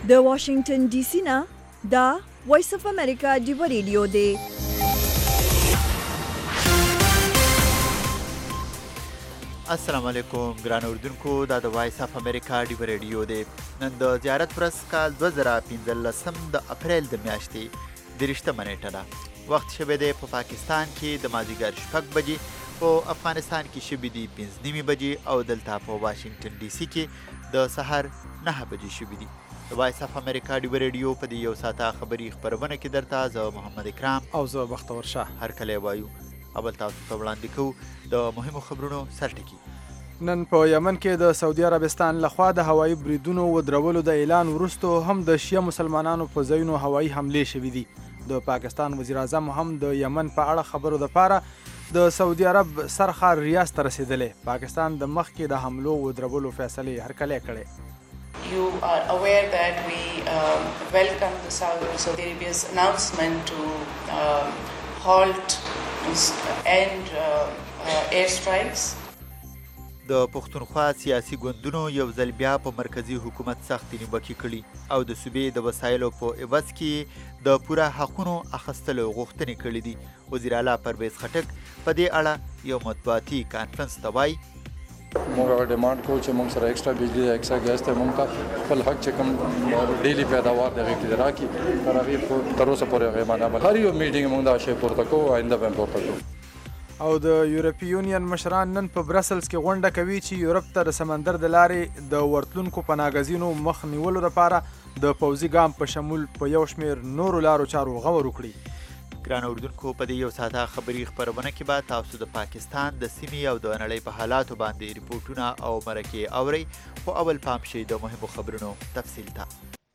د واشنگټن ډي سي نه دا وایس اف امریکا ډیو ریډیو دی. السلام علیکم ګران اوردونکو، دا د وایس اف امریکا ډیو ریډیو دی. نن د زیارت ورځ کال 2015 د اپریل د میاشتې 30 نیټه ده. وخت شوی دی په پاکستان کې د مازدیګر 6 بجې، په افغانستان کې شوی دی 5 بجې او دلته په واشنگټن ډي سي کې د سحر 9 بجې شوی دی. د وایس اف امریکا ډیو ریډیو په دې یو ساعته خبري خبرونه کې درته زه محمد اکرام او زه بختور شاه هر کله وایو. اول تاسو ته وړاندې کوو د مهمو خبرونو سرټکي. نن په یمن کې د سعودي عربستان لخوا د هوایي بریدونو ودرولو د اعلان وروسته هم د شیعه مسلمانانو په ځایونو هوایي حملې شوې دي. د پاکستان وزیر اعظم هم د یمن په اړه خبرو دپاره د سعودي عرب سرخار ریاض ته رسېدلی. پاکستان د مخکې د حملو ودرولو فیصلې هرکلی کړی. You are aware that we welcome the Saudi Arabia's announcement to halt and airstrikes. د پښتونخوا سیاسي ګوندونو یو ځل بیا په مرکزی حکومت سختې نیوکې کړي او د صوبې د وسایلو په عوض کې د پوره حقونو اخیستلو غوښتنې کړې دي. وزیر اعلی پرویز خټک په دې اړه یو مطبوعاتي کانفرنس ته وایي موږ ډیمانډ کوو چې موږ سره ایکسټرا بجلی یا ایکسټرا ګیس ته موږ ته خپل حق چې کوم ډیلی پیداوار دغه کې راکړي تر هغې تر اوسه پورې هغې باندې عمل هر یو میټینګ موږ دا شی پورته کوو، آینده به هم پورته کوو. او د یورپي یونین مشران نن په برسلز کې غونډه کوي چې یورپ ته د سمندر د لارې د ورتلونکو پناهګزینو مخ نیولو لپاره د پوځي ګام په شمول په یو شمېر نورو لارو چارو غور وکړي. ګران اوردونکو، په دې یو ساعته خبري خبرونه کې به تاسو د پاکستان د سیمې او د نړۍ په حالاتو باندې ریپورټونه او مرکې اورئ، خو اول پام شئ د مهمو خبرونو تفصیل ته.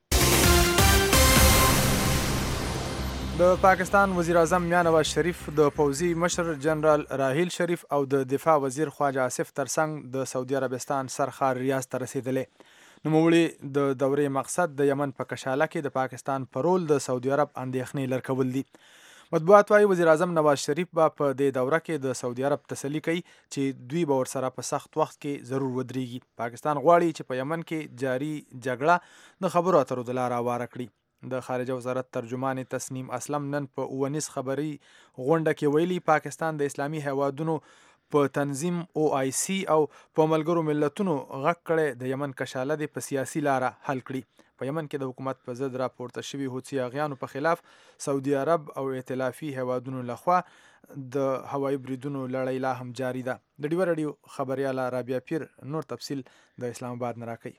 د پاکستان وزیر اعظم میاں نواز شریف د پوځي مشر جنرال راحیل شریف او د دفاع وزیر خواجه آصف ترڅنګ د سعودي عربستان سرخار ریاض ته رسېدلی. نوموړي د دورې مقصد د یمن په کشاله کې د پاکستان په رول د سعودي عرب اندېښنې لر کول دي. مطبوعات وايي وزیر اعظم نواز شریف به په دې دوره کې د سعودي عرب تسلي کوي چې دوی به ورسره په سخت وخت کې ضرور ودرېږي. پاکستان غواړي چې په یمن کې جاري جګړه د خبرو اترو د لارې هواره کړي. د خارجه وزارت ترجمان تسنیم اسلم نن په اونیز خبري غونډه کې ویلي پاکستان د اسلامي هیوادونو په تنظیم OIC او په ملګرو ملتونو غږ کړی د یمن کشاله دې په سیاسي لاره حل کړي. په یمن کې د حکومت په ضد راپورته شوي حوثي اغیانو په خلاف سعودي عرب او ائتلافي هیوادونو لخوا د هوایي بریدونو لړۍ لا هم جاري ده. د ډیو راډیو خبریاله رابعه پیر نور تفصیل د اسلام آباد نه راکوي.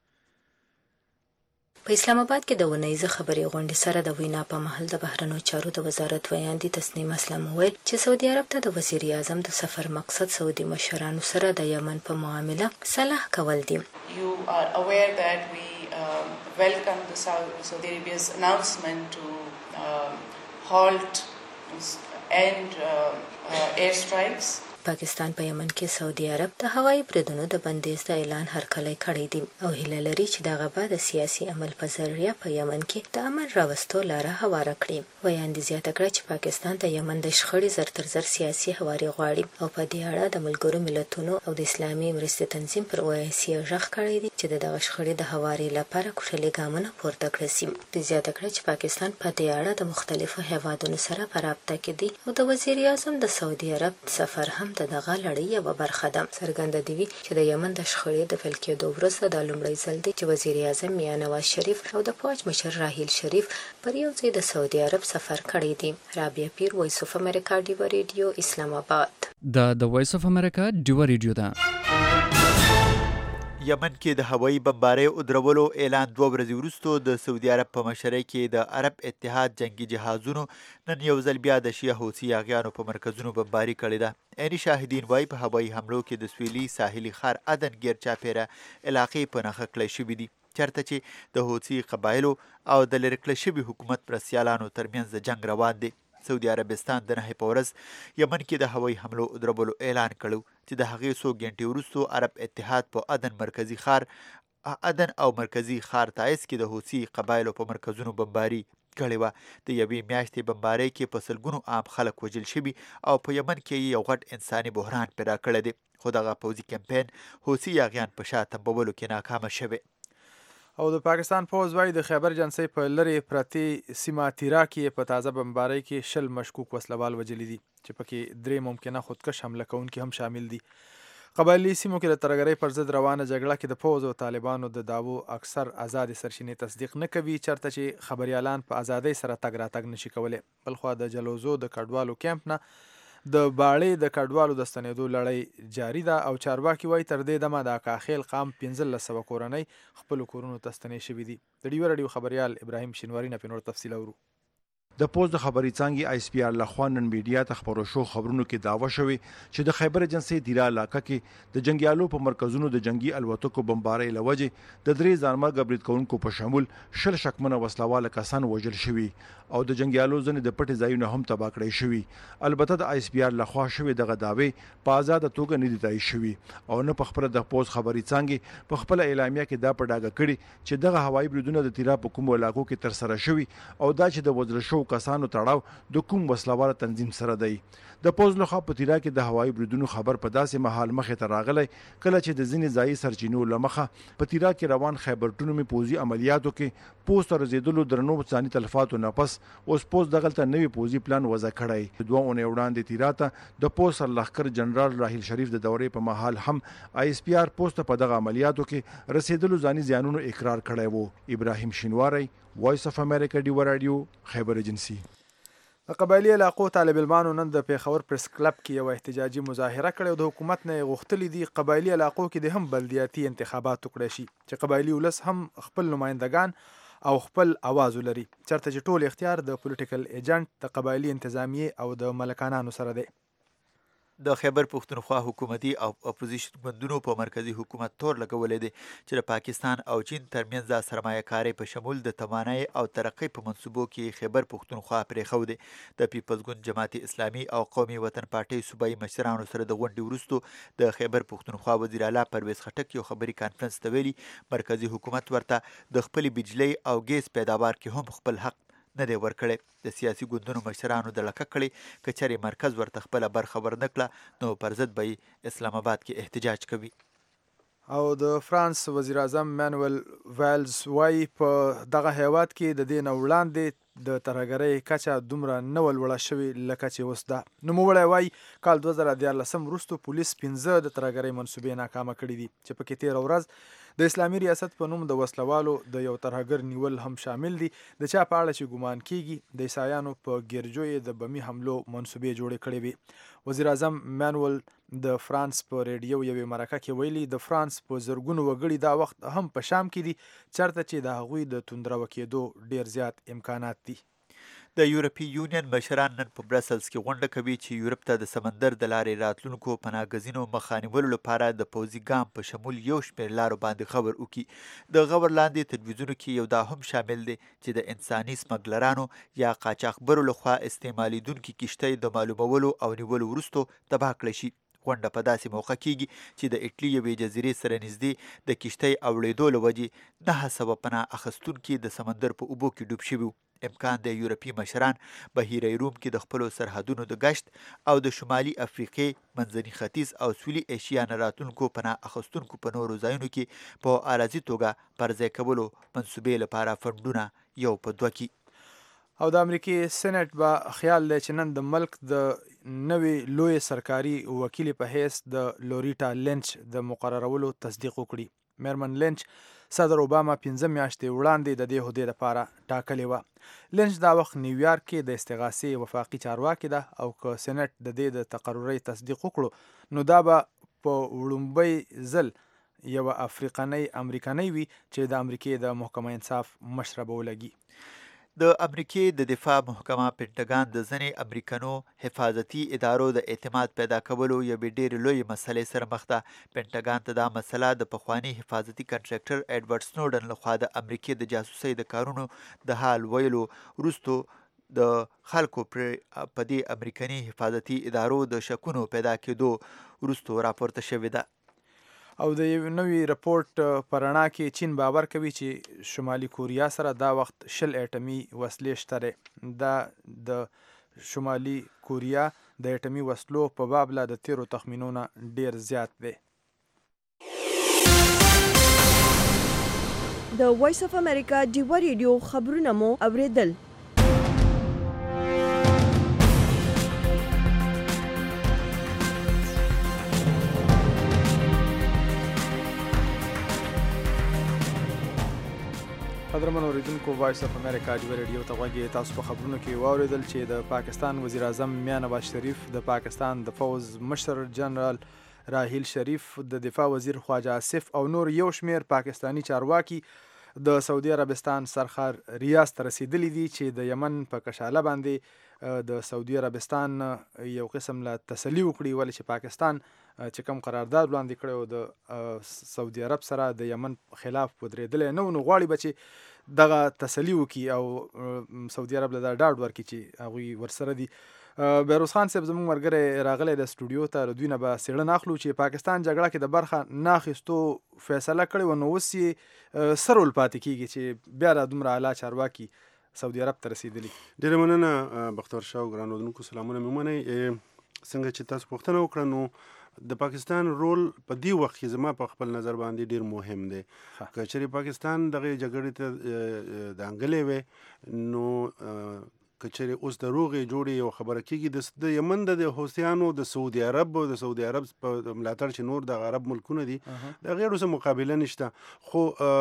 په اسلام آباد کې د ونیزه خبري غونډې سره د وینا په محل د بهرنیو چارو د وزارت ویاندې تسنیم اسلم وویل چې سعودي عرب ته د وزیر اعظم د سفر مقصد سعودي مشرانو سره د یمن په معامله صلح کول دي. You are aware that we welcome the Saudi Arabia's announcement to halt and airstrikes. پاکستان په یمن کې سعودي عرب د هوایي بریدونو د بندیز د اعلان هرکلی کړی دی او هیله لري چې دغه به د سیاسي عمل په ذریعه په یمن کې د امن راوستو لاره هواره کړي. ویاندې زیاته کړه چې پاکستان د یمن د شخړې زر تر زر سیاسي هواري غواړي او په دې اړه د ملګرو ملتونو او د اسلامي مرستې تنظیم پر OIC غږ کړی دی چې دغه شخړې د هواري لپاره کوټلي ګامونه پورته کړي سي. زیاته کړه چې پاکستان په دې اړه د مختلفو هیوادونو سره په رابطه کې دی او د وزیر اعظم د سعودي عرب سفر هم د دغه لړۍ یوه برخه ده. څرګنده دي چې د یمن د شخړې د پیل کېدو وروسته دا لومړی ځل دی چې وزیر اعظم میاں نواز شریف او د پوځ مشر راحیل شریف پر یو ځای د سعودي عرب سفر کړی دی. رابعه پیر، وایس اف امریکا ډیو ریډیو، اسلام آباد. د وایس اف امریکا ډیو ریډیو ده. یمن کې د هوایي بمبارۍ ودرولو اعلان 2 ورځې وروسته د سعودي عرب په مشرۍ کې د عرب اتحاد جنگي جهازونو نن یو ځل بیا د شیعه حوثي اغیانو په مرکزونو بمباري کړې ده. عیني شاهدین وایي په هوایي حملو کې د سویلي ساحلي ښار عدن ګیر چاپیره علاقې په نښه کړی شوي دي، چېرته چې د حوثي قبایلو او د لرې کړل شوي حکومت مرستیالانو ترمنځ جنګ روان دی. سعودي عربستان د 9 په ورځ یمن کې د هوایي حملو درولو اعلان کړو چې د هغې څو ګنټې وروسته عرب اتحاد په عدن او مرکزی ښار تایز کې د حوثي قبایلو په مرکزونو بمباري کړې وه. د یوې میاشتې بمبارۍ کې په سلګونو عام خلک وژل شوي او په یمن کې یو غټ انساني بحران پیدا کړی دی، خو دغه پوځي کمپین حوثي یاغیان په شا تمبولو کې ناکامه شوی. او د پاکستان پوځ وایي د خیبر جنسۍ په لرې پرتې سیمه تیرا کې په تازه بمبارۍ کې 10 مشکوک وسلوال وژلي دي چې پکې 3 ممکنه خودکش حمله کوونکي هم شامل دي. قبایلي سیمو کې د ترهګرۍ پر ضد روانه جګړه کې د پوځ او طالبانو د دعوو اکثر آزادې سرچینې تصدیق نه کوي چېرته چې خبریالان په ازادۍ سره تګ راتګ نشي کولی. بلخوا د جلوزو د کډوالو کیمپ نه د باړې د کډوالو د ستنېدو لړۍ جاري ده او چارواکي وایي تر دې دمه د اکاخیل قام 1500 کورنۍ خپلو کورونو ته ستنې شوي دي. د ډیو راډیو خبریال ابراهیم شینواري نه په نور تفصیل اورو. د پوز د خبري څانګې آی اس پی آر لخوا نن میډیا ته خبرو شو خبرونو کې داوا شوی چې د خیبر جنسۍ دیرا علاقه کې د جنگیالو په مرکزونو د جنگي الوتکو بمبارۍ لوجه د 3 ځانمرګ برید کوونکو په شمول 10 شکمنه وسلواله کسان وژل شوي او د جنگیالو ځنې د پټي ځایونه هم تباه کړی شوي. البته د آی اس پی آر لخوا شوی دغه داوی په آزاد توګه نه دي تایید شوي او نه په خبره د پوز خبري څانګې په خپل اعلامیه کې دا په ډاګه کړي چې دغه هوایي بریدونه د تیرا په کوم علاقو کې تر سره شوي او دا چې د وژل شو کسانو تړاو د کوم وسلوال تنظیم سره دی. د پوز لخوا په تیرا کې د هوایي بریدونو خبر په داسې مهال مخې ته راغلی کله چې د ځینې ځایي سرچینو لمخه په تیرا کې روان خیبر ټونومي پوځي عملیاتو کې پوز ته رسېدلو درنو ځاني تلفاتو نه پس اوس پوز دغلته نوی پوځي پلان وضع کړی. 2 اونۍ وړاندې تیرا ته د پوز سرلښکر جنرال راحیل شریف د دورې په مهال هم آی اس پی آر پوز ته په دغه عملیاتو کې رسېدلو ځاني زیانونو اقرار کړی وو. ابراهیم شینواری، وایس اف امریکا، ډیو راډیو، خیبر ایجنسي. د قبایلي علاقو طالب علمانو نن د پیښور پریس کلب کې یو احتجاجي مظاهره کړې او د حکومت نه غوښتلي دي قبایلي علاقو کې د هم بلدیاتي انتخابات وکړي شي چې قبایلي ولس هم خپل نمائندگان او خپل आवाज ولري چېرته چې ټول اختیار د پولیټیکل ایجنټ د قبایلي انتظامیې او د ملکانانو سره دی. د خیبر پښتونخوا حکومتي او اپوزیشن ګوندونو په مرکزی حکومت تور لګولې دي چې د پاکستان او چین ترمنځ د سرمایه کارۍ په شمول د توانایي او ترقۍ په منصوبو کې خیبر پښتونخوا پرېښودی. د پیپلز ګوند، جماعت اسلامي او قومي وطن پارټۍ صوبایي مشرانو سره د غونډې وروستو د خیبر پښتونخوا وزیر اعلی پرویز خټک یو خبري کانفرنس ته ویلي مرکزی حکومت ورته د خپلې بجلۍ او ګیس پیداوار کې هم خپل حق نه دی ورکړی. د سیاسي ګوندونو مشرانو د لکه کړي که چېرې مرکز ورته خپله برخه ورنه کړه نو پر ضد به اسلام آباد کې احتجاج کوي. او د فرانس وزیر اعظم مانویل وایلز وایي په دغه هیواد کې د دې نه وړاندې د ترهګرۍ کچه دومره نه ولوړه شوې لکه چې اوس ده. نوموړی وایي کال 2014 وروسته پولیس 15 د ترهګرۍ منصوبې ناکامه کړي دي چې پکې تېره ورځ د اسلامي ریاست په نوم د وسلوالو د یو ترهګر نیول هم شامل دي. د چا په اړه چې ګمان کیږي د عیسایانو په ګرجو یې د بمي حملو منصوبې جوړې کړې وي. وزیر اعظم مانویل د فرانس په ریډیو یوې مرکه کې ویلي د فرانس په زرګونو وګړي دا وخت هم په شام کې دي چېرته چې د هغوی د توندرو کېدو ډیر زیات امکانات دي. د یورپي یونین مشران نن په برسلز کې غونډه کوي چې یورپ ته د سمندر د لارې راتلونکو پناهګزینو مخه نیولو لپاره د پوځي ګام په شمول یو شمېر لارو باندې غور وکړي. د غور لاندې تجویزونو کې یو دا هم شامل دی چې د انساني سمګلرانو یا قاچاقبرو لخوا استعمالیدونکي کښتۍ د معلومولو او نیولو وروسته تباه کړی شي. غونډه په داسې موقع کیږي چې د اټلي یوې جزیرې سره نږدې د کښتۍ اوړېدو له وجې 900 پناه اخیستونکي د سمندر په اوبو کې ډوب شوي. امکان د یورپي مشران بحیره روم کې د خپلو سرحدونو د گشت او د شمالي افریقې، منځني ختیځ او سویلي ایشیا نه راتلونکو پناه اخیستونکو په نورو ځایونو کې په عارضي توګه پر ځای کولو منصوبې لپاره فنډونه یو په دوه کې. او د امریکې سېنات به خیال دی چې نن د ملک د نوې لوی سرکاري وکیل په حیث د لوریټا لینچ د مقررولو تصدیق وکړي. میرمن لینچ صدر اوباما 15 میاشتې وړاندې د دې عهدې لپاره ټاکلې وه. لینچ دا وخت نیویارک کې د استغاثې وفاقي چارواکي ده او که سېنات د دې د تقررۍ تصدیق وکړو نو دا به په وړومبی ځل یوه افریقنۍ امریکنۍ وي چې د امریکې د محکمه انصاف مشره به ولګي. د امریکې د دفاع محکمه پنټګان د ځینې امریکنو حفاظتي ادارو د اعتماد پیدا کولو یوې ډېرې لویې مسلې سره مخ ده. پنټګان ته دا مسله د پخواني حفاظتي کنټراکټر ایډورډ سنوډن لخوا د امریکې د جاسوسۍ د کارونو د حال ویلو وروسته د خلکو په دې امریکني حفاظتي ادارو د شکونو پیدا کېدو وروسته راپورته شوې ده. او د یو نوي رپورټ په رڼا کې چین باور کوي چې شمالي کوریا سره دا وخت 20 اټمي وسلې شته دی. دا د شمالي کوریا د اټمي وسلو په باب لا د تیرو تخمینونه ډیر زیات دی. د وایس اف امریکا ډیوا ریډیو خبرونه مو اوریدل. قدرمن اوریدونکو وایس اف امریکا ډیوا ریډیو ته غوږی تاسو په خبرونو کې واوریدل چې د پاکستان وزیر اعظم میاں نواز شریف، د پاکستان د فوز مشر جنرال راحیل شریف، د دفاع وزیر خواجه آصف او نور یو شمیر پاکستانی چارواکي د سعودي عربستان سرخار ریاض ته رسیدلی دي چې د یمن په کشاله باندې د سعودي عربستان یو قسم له تسلی وکړي، ولې چې پاکستان چې کوم قرارداد وړاندې کړی و د سعودي عرب سره د یمن خلاف ودرېدلی نه و، نو غواړي به چې دغه تسلی وکړي او سعودي عرب له دا ډاډ ورکړي چې هغوی ورسره دي. بهروز خان صاحب زموږ ملګری راغلی د سټوډیو ته، له دوی نه به څېړنه اخلو چې پاکستان جګړه کې د برخه نه اخیستو فیصله کړې وه، نو اوس یې څه رول پاتې کېږي چې بیا را دومره اعلی چارواکي سعودي عرب ته رسېدلي. ډېره مننه بختیار شاه او ګران اورېدونکو، سلامونه مې ومنئ. څنګه چې تاسو پوښتنه وکړه، نو د پاکستان رول په دې وخت کې زما په خپل نظر باندې ډېر مهم دی. که چېرې پاکستان دغه جګړې ته دانګلی وی، نو که چېرې اوس د روغې جوړې یو خبره کېږي د یمن د حوثیانو د سعودي عرب او د سعودي عرب په ملاتړ چې نور د عرب ملکونه دي د هغې څه مقابله نشته. خو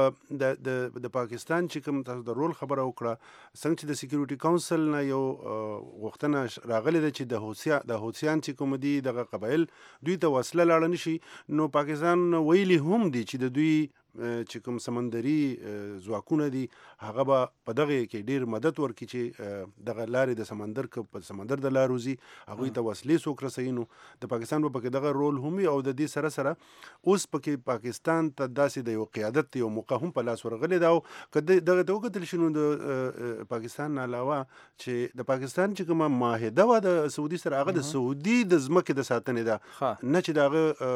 د پاکستان چې کوم تاسو د رول خبره وکړه، څنګه چې د سکیورټي کونسل نه یو غوښتنه راغلې ده چې د حوثیان چې کوم دي دغه قبایل دوی ته وسله لاړه نشي، نو پاکستان ویلي هم دي چې د دوی چې کوم سمندري ځواکونه دي هغه به په دغه کې ډیر مدد ورکړي چې دغه لارې د سمندر په سمندر د لارو ځي، هغوی ته وسلې څوک رسوي. نو د پاکستان به پکې دغه رول هم وي، او د دې سره سره اوس پکې پاکستان ته داسې د یو قیادت یو موقع هم په لاس ورغلی ده. او که دغه ته وکتل شي، نو د پاکستان نه علاوه چې د پاکستان چې کومه معاهده وه د سعودي سره، هغه د سعودي د ځمکې د ساتنې ده، نه چې د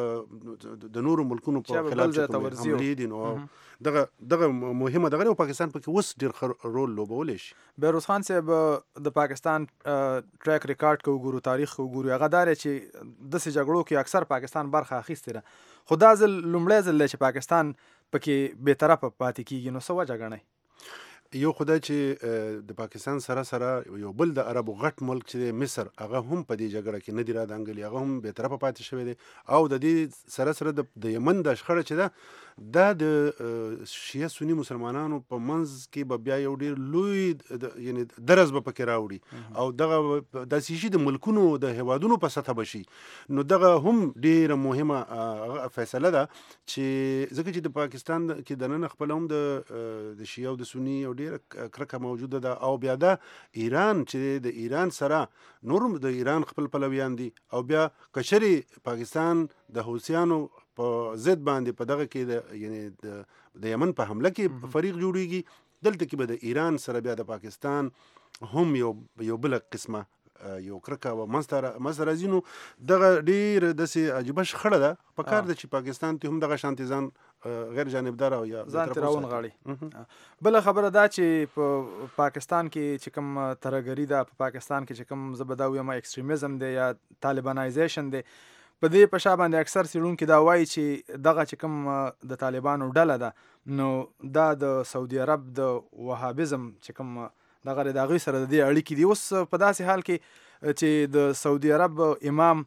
هغه د نورو ملکونو په خلاف چې کوم حملې دي. نو دغه مهمه دغه پاکستان پکې اوس ډېر رول لوبولی شي. بهروز خان صاحب، د پاکستان ټریک ریکارډ که وګورو، تاریخ که وګورو، هغه دا دی چې داسې جګړو کې اکثر پاکستان برخه اخیستې ده، خو دا ځل لومړی ځل دی چې پاکستان پکې بېطرفه پاتې کېږي. نو څه وجه ګڼئ؟ یو خدای چې د پاکستان سره یو بل د عربو غټ ملک چې دی مصر، هغه هم په دې جګړه کې نه دی رادانګلی، هغه هم بېطرفه پاتې شوی دی. او د دې سره د یمن د شخړه چې ده دا د شیعه سني مسلمانانو په منځ کې به بیا یو ډېر لوی یعنی درز به پکې راوړي، او دغه داسې شي د ملکونو د هیوادونو په سطحه به شي. نو دغه هم ډېره مهمه فیصله ده چې ځکه چې د پاکستان کې دننه خپل هم د شیعه او د سني او ډېره کرکه موجوده ده، او بیا د ایران چې د ایران سره نورم د ایران خپل پلویان دي، او بیا کشري پاکستان د حوثیانو په ضد باندې په دغه کې یعنی د یمن په حمله کې فریق جوړیږي، دلته کې به د ایران سره بیا د پاکستان هم یو بل قسمه یو کرکه و منځته راځي. نو دغه ډېر داسې عجیبه شخړه ده. په کار ده چې پاکستان ته هم دغه شانتې ځان غیر جانبدار او یا ځان ترې راونغاړي. بله خبره دا چې په پاکستان کې چې کوم ترهګري ده، په پاکستان کې چې کوم زه به دا ویم ایکسټریمزم دی یا طالبانایزیشن دی، په دې په شا باندې اکثر څېړونکي دا وایي چې دغه چې کوم د طالبانو ډله ده، نو دا د سعودي عرب د وهابیزم چې کوم دغه د هغوی سره د دې اړیکې دي. اوس په داسې حال کې چې د سعودي عرب امام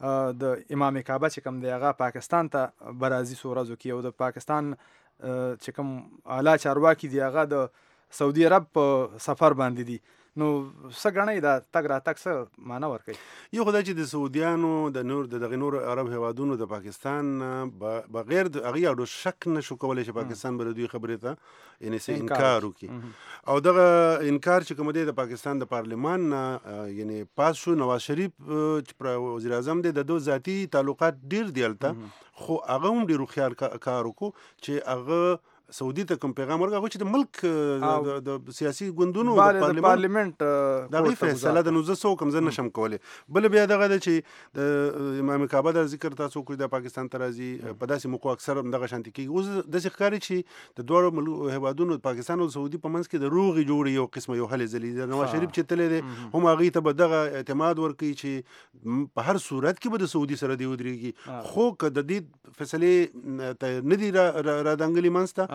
د امام کعبه چې کوم دی هغه پاکستان ته به راځي څو ورځو کې، او د پاکستان چې کوم اعلی چارواکي دي هغه د سعودي عرب په سفر باندې دي. نو څه ګڼئ دا تګ راتګ څه معنا ورکوي؟ یو خدای چې د سعودیانو د دغه نور عرب هیوادونو د پاکستان بغیر د هغې اړو شک نشو کولی چې پاکستان به د دوی خبرې ته یعنې څه انکار وکړي. او دغه انکار چې کوم دی د پاکستان د پارلمان نه یعنې پاس شو. نواز شریف چې وزیر اعظم دی، د دو ذاتي تعلقات ډېر دي هلته، خو هغه هم ډېر هوښیار کار وکړو چې هغه سعودي ته کوم پیغام ورکړ چې د ملک د سیاسي ګوندونو د پارلیمنت دغه فیصله ده. نو زه څه وکړم، زه نشم کولی. بل بیا دغه ده چې د امام کعبه د ذکر تاسو وکړئ، د پاکستان ته راځي په داسې موقعو اکثر همدغه شانتې کېږي. اوس داسې ښکاري چې د دواړو هیوادونو پاکستان او سعودي په منځ کې د روغې جوړې یو قسمه یو هلې ځلې ده. نواز شریف چې تللی دی هم هغوی ته به دغه اعتماد ورکوي چې په هر صورت کې به د سعودي سره دی ودرېږي، خو که د دې فیصلې ته نه دي رادانګلي منځ ته،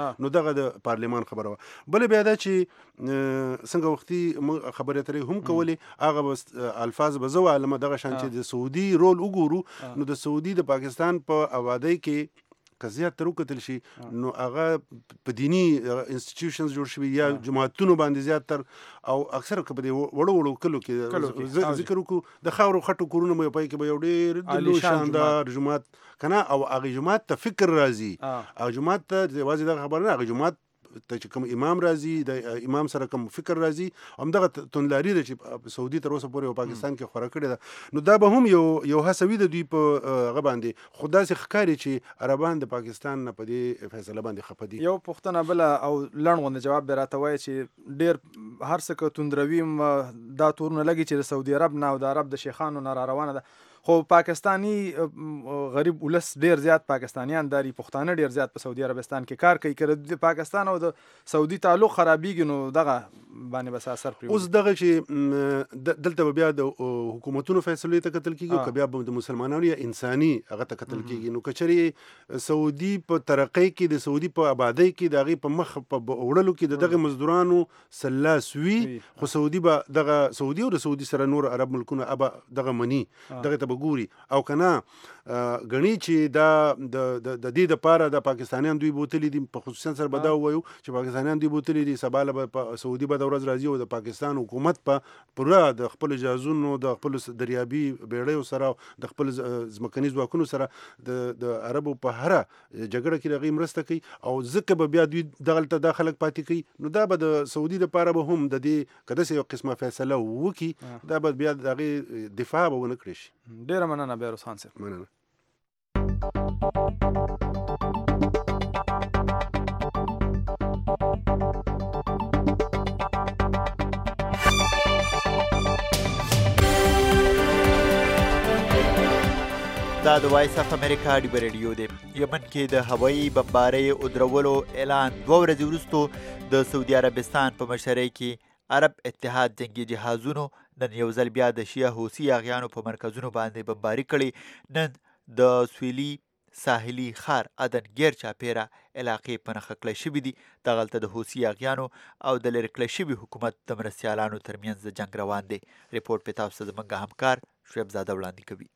نو دغه د پارلیمان خبره وه. بل بیا دا چې څنګه وختي خبرې اترې هم کولې هغه الفاظ به زه وایم دغه شان چې د سعودي رول وګورو نو د سعودي د پاکستان په آبادۍ کې که زیات تر وکتل شي نو هغه په دینی انسټیټیوشنز جوړ شوي یا جماعتونو باندې زیات تر او اکثر که په دې وړو کلو کې ذکر وکړو د خاورو خټو کورونه مې پای کې به یو ډېر لوی شاندار جماعت کنه او هغه جماعت ته فکر راځي او جماعت ته یوازې دغه خبره نه هغه جماعت ته چې کوم امام راځي د امام سره کوم فکر راځي همدغه توندلاري ده چې سعودي تر اوسه پورې په پاکستان کې خوره کړې ده. نو دا به هم یو هڅوي د دوی په هغه باندې خو داسې ښکاري چې عربان د پاکستان نه په دې فیصله باندې خفه دي. یو پوښتنه بله او لنډ غوندې جواب به راته وایي چې ډېر هر څه که توندروي دا تورونه لګي چې د سعودي عرب نه او د عرب د شیخانو نه را روانه ده خو پاکستانی غریب ولس ډیر زیات پاکستانیان داري پښتانه ډیر زیات په سعودي عربستان کې کار کوي کړه د پاکستان او د سعودي تعلق خرابېږي نو دغه باندې بس اثر پرې اوس دغه چې دلته بیا د حکومتونو فیصلې ته قتل کیږي او بیا د مسلمانانو یا انساني هغه ته قتل کیږي. نو کچري سعودي په ترقۍ کې د سعودي په آبادۍ کې دغه په مخ په وړلو کې دغه مزدورانو سلاسوي خو سعودي به دغه سعودي او د سعودي سره نور عرب ملکونه ابا دغه منی دغه ته ګوري او کنه غني چې دا د دې د پاره د پاکستانیان دوی بوتلې دي په خصوصا سره بدا وایو چې پاکستانیان دوی بوتلې دي سباله په سعودي به د ورځ راځي او د پاکستان حکومت په پوره د خپل جازونو د خپل دریابي بیړیو سره د خپل ځمکني ځواکونو سره د عربو په هره جګړه کې رغي مرسته کوي او ځکه به بیا دوی دغلته د خلک پاتې کوي نو دا به د سعودي د پاره به هم د دې کده یو قسمه فیصله وکي دا به بیا دغه دفاع به ونه کړی شي. ډیره مننه بیروز خان صاحب. مننه. دا د وایس اف امریکا ډیبر ریډیو دی. یمن کې د هوایي بمبارۍ او درولو اعلان 2 ورځې وروسته د سعودي عربستان په مشرۍ کې عرب اتحاد جنگي جهازونو نن یو ځل بیا د شیعه حوثي اغیانو په مرکزونو باندې بمباري کړې. نن د سویلي ساحلي ښار عدن غیر چاپیره علاقې په نښه کړی شوي دي. دغلته د حوثي اغیانو او د لرې کړی شوي حکومت د مرستیالانو ترمنځ جنګ روان دی. ریپورټ په تاسو زموږ همکار شعیب زاده وړاندې کوي.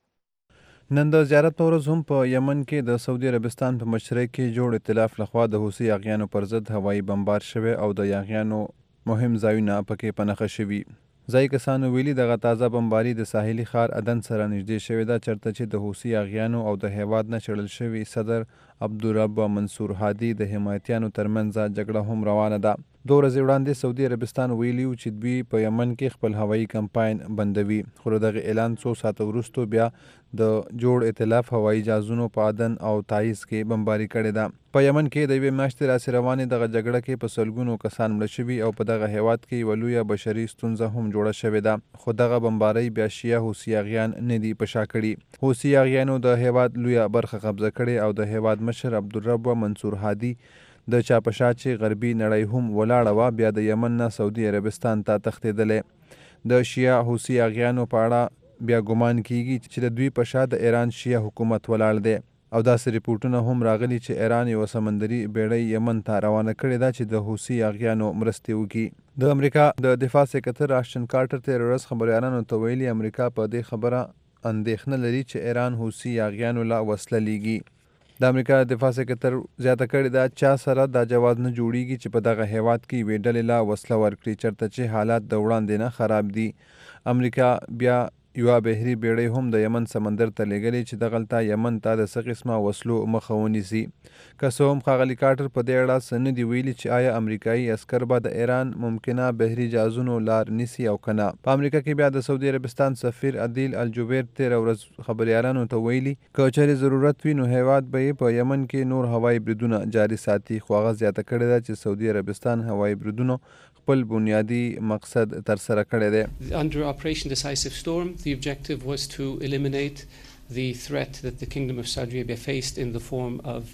نن د زیارت په ورځ هم په یمن کې د سعودي عربستان په مشرۍ کې جوړ ائتلاف لخوا د حوثي اغیانو پر ضد هوایي بمبار شوی او د اغیانو مهم ځایونه پکې په نښه شوي. ځایي کسانو ویلي دغه تازه بمباري د ساحلي ښار عدن سره نږدې شوې ده چېرته چې د حوثي اغیانو او د هیواد نه شړل شوي صدر عبدالرب منصور هادي د حمایتیانو ترمنځ جګړه هم روانه ده. 2 ورځې وړاندې سعودي عربستان ویلي و چې دوی په یمن کې خپل هوایي کمپاین بندوي خو دغه اعلان 100 ساعته وروسته بیا د جوړ ائتلاف هوایي جهازونو په عدن او تعیز کې بمباري کړې ده. په یمن کې د یوې میاشتې راسې روانې دغه جګړه کې په سلګونو کسان مړه شوي او په دغه هیواد کې یوه لویه بشري ستونزه هم جوړه شوې ده خو دغه بمبارۍ بیا شیعه حوثي اغیان نه دي په شا کړي. حوثي اغیانو د هیواد لویه برخه قبضه کړې او د هیواد مشر عبدالرب منصور هادي د چا په شا چې غربي نړۍ هم ولاړه وه بیا د یمن نه سعودي عربستان ته تښتېدلی. د شیعه حوثي اغیانو په اړه بیا ګمان کیږي چې د دوی په شا د ایران شیعه حکومت ولاړ دی او داسې ریپورټونه هم راغلي چې ایران یوه سمندري بیړۍ یمن ته روانه کړې ده چې د حوثي اغیانو مرستې وکړي. د امریکا د دفاع سکرتر آشټن کارټر تېره ورځ خبریالانو ته ویلي امریکا په دې خبره اندېښنه لري چې ایران حوثي اغیانو له وسله لیږي. د امریکا دفاع سکرتر زیاته کړې ده چا سره دا جواز نه جوړیږي چې په دغه هیواد کې یوې ډلې له وسله ورکړي چېرته چې حالات د وړاندې نه خراب دي. امریکا بیا یوه بحري بیړۍ هم د یمن سمندر ته لیږلې چې دغلته یمن ته د څه قسمه وسلو مخه ونیسي. که څه هم ښاغلي کارټر په دې اړه څه نه دي ویلي چې آیا امریکایي عسکر به د ایران ممکنه بحري جهازونو لار نیسي او که نه. په امریکا کې بیا د سعودي عربستان سفیر عدیل الجبیر تېره ورځ خبریالانو ته ویلي که چېرې ضرورت وي نو هیواد به یې په یمن کې نور هوایي بریدونه جاري ساتي خو هغه زیاته کړې ده چې سعودي عربستان هوایي بریدونو خپل بنیادي مقصد ترسره کړی دی. Under Operation Decisive Storm, the objective was to eliminate the threat that the Kingdom of Saudi Arabia faced in the form of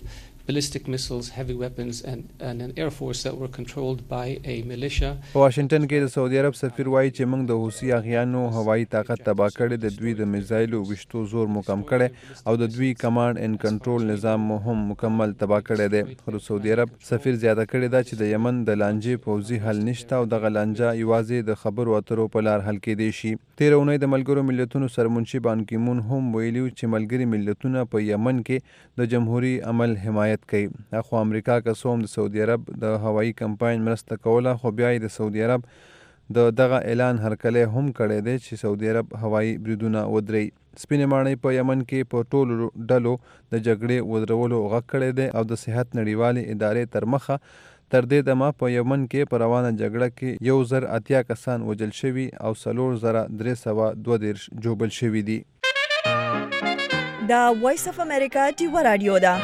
ballistic missiles, heavy weapons, and an air force that were controlled by a militia. په واشنگټن کې د سعودي عرب سفیر وایي چې موږ د حوثي اغیانو هوایي طاقت تباه کړی، د دوی د میزایلو ویشتو زور مو کم کړی او د دوی کمانډ اینډ کنټرول نظام مو هم مکمل تباه کړی دی. خو د سعودي عرب سفیر زیاته کړې ده چې د یمن د لانجې پوځي حل نشته او دغه لانجه یوازې د خبرو اترو په لار حل کېدی شي. تېره اونۍ د ملګرو ملتونو سرمنشي بان کی مون هم ویلي چې ملګري ملتونه په یمن کې د جمهوریت عمل حمایت کوي. خو امریکا که څه هم د سعودي عرب د هوایي کمپاین مرسته کوله، خو بیا یې د سعودي عرب د دغه اعلان هرکلی هم کړی دی چې سعودي عرب هوایي بریدونه ودري. سپینې ماڼۍ په یمن کې په ټولو ډلو د جګړې ودرولو غږ کړی دی او د صحت نړیوالې ادارې تر مخه تر دې دمه په یمن کې په روانه جګړه کې 1080 کسان وژل شوي او 4322 جوبل شوي دي. دا وایس اف امریکا ډیوه رادیو ده.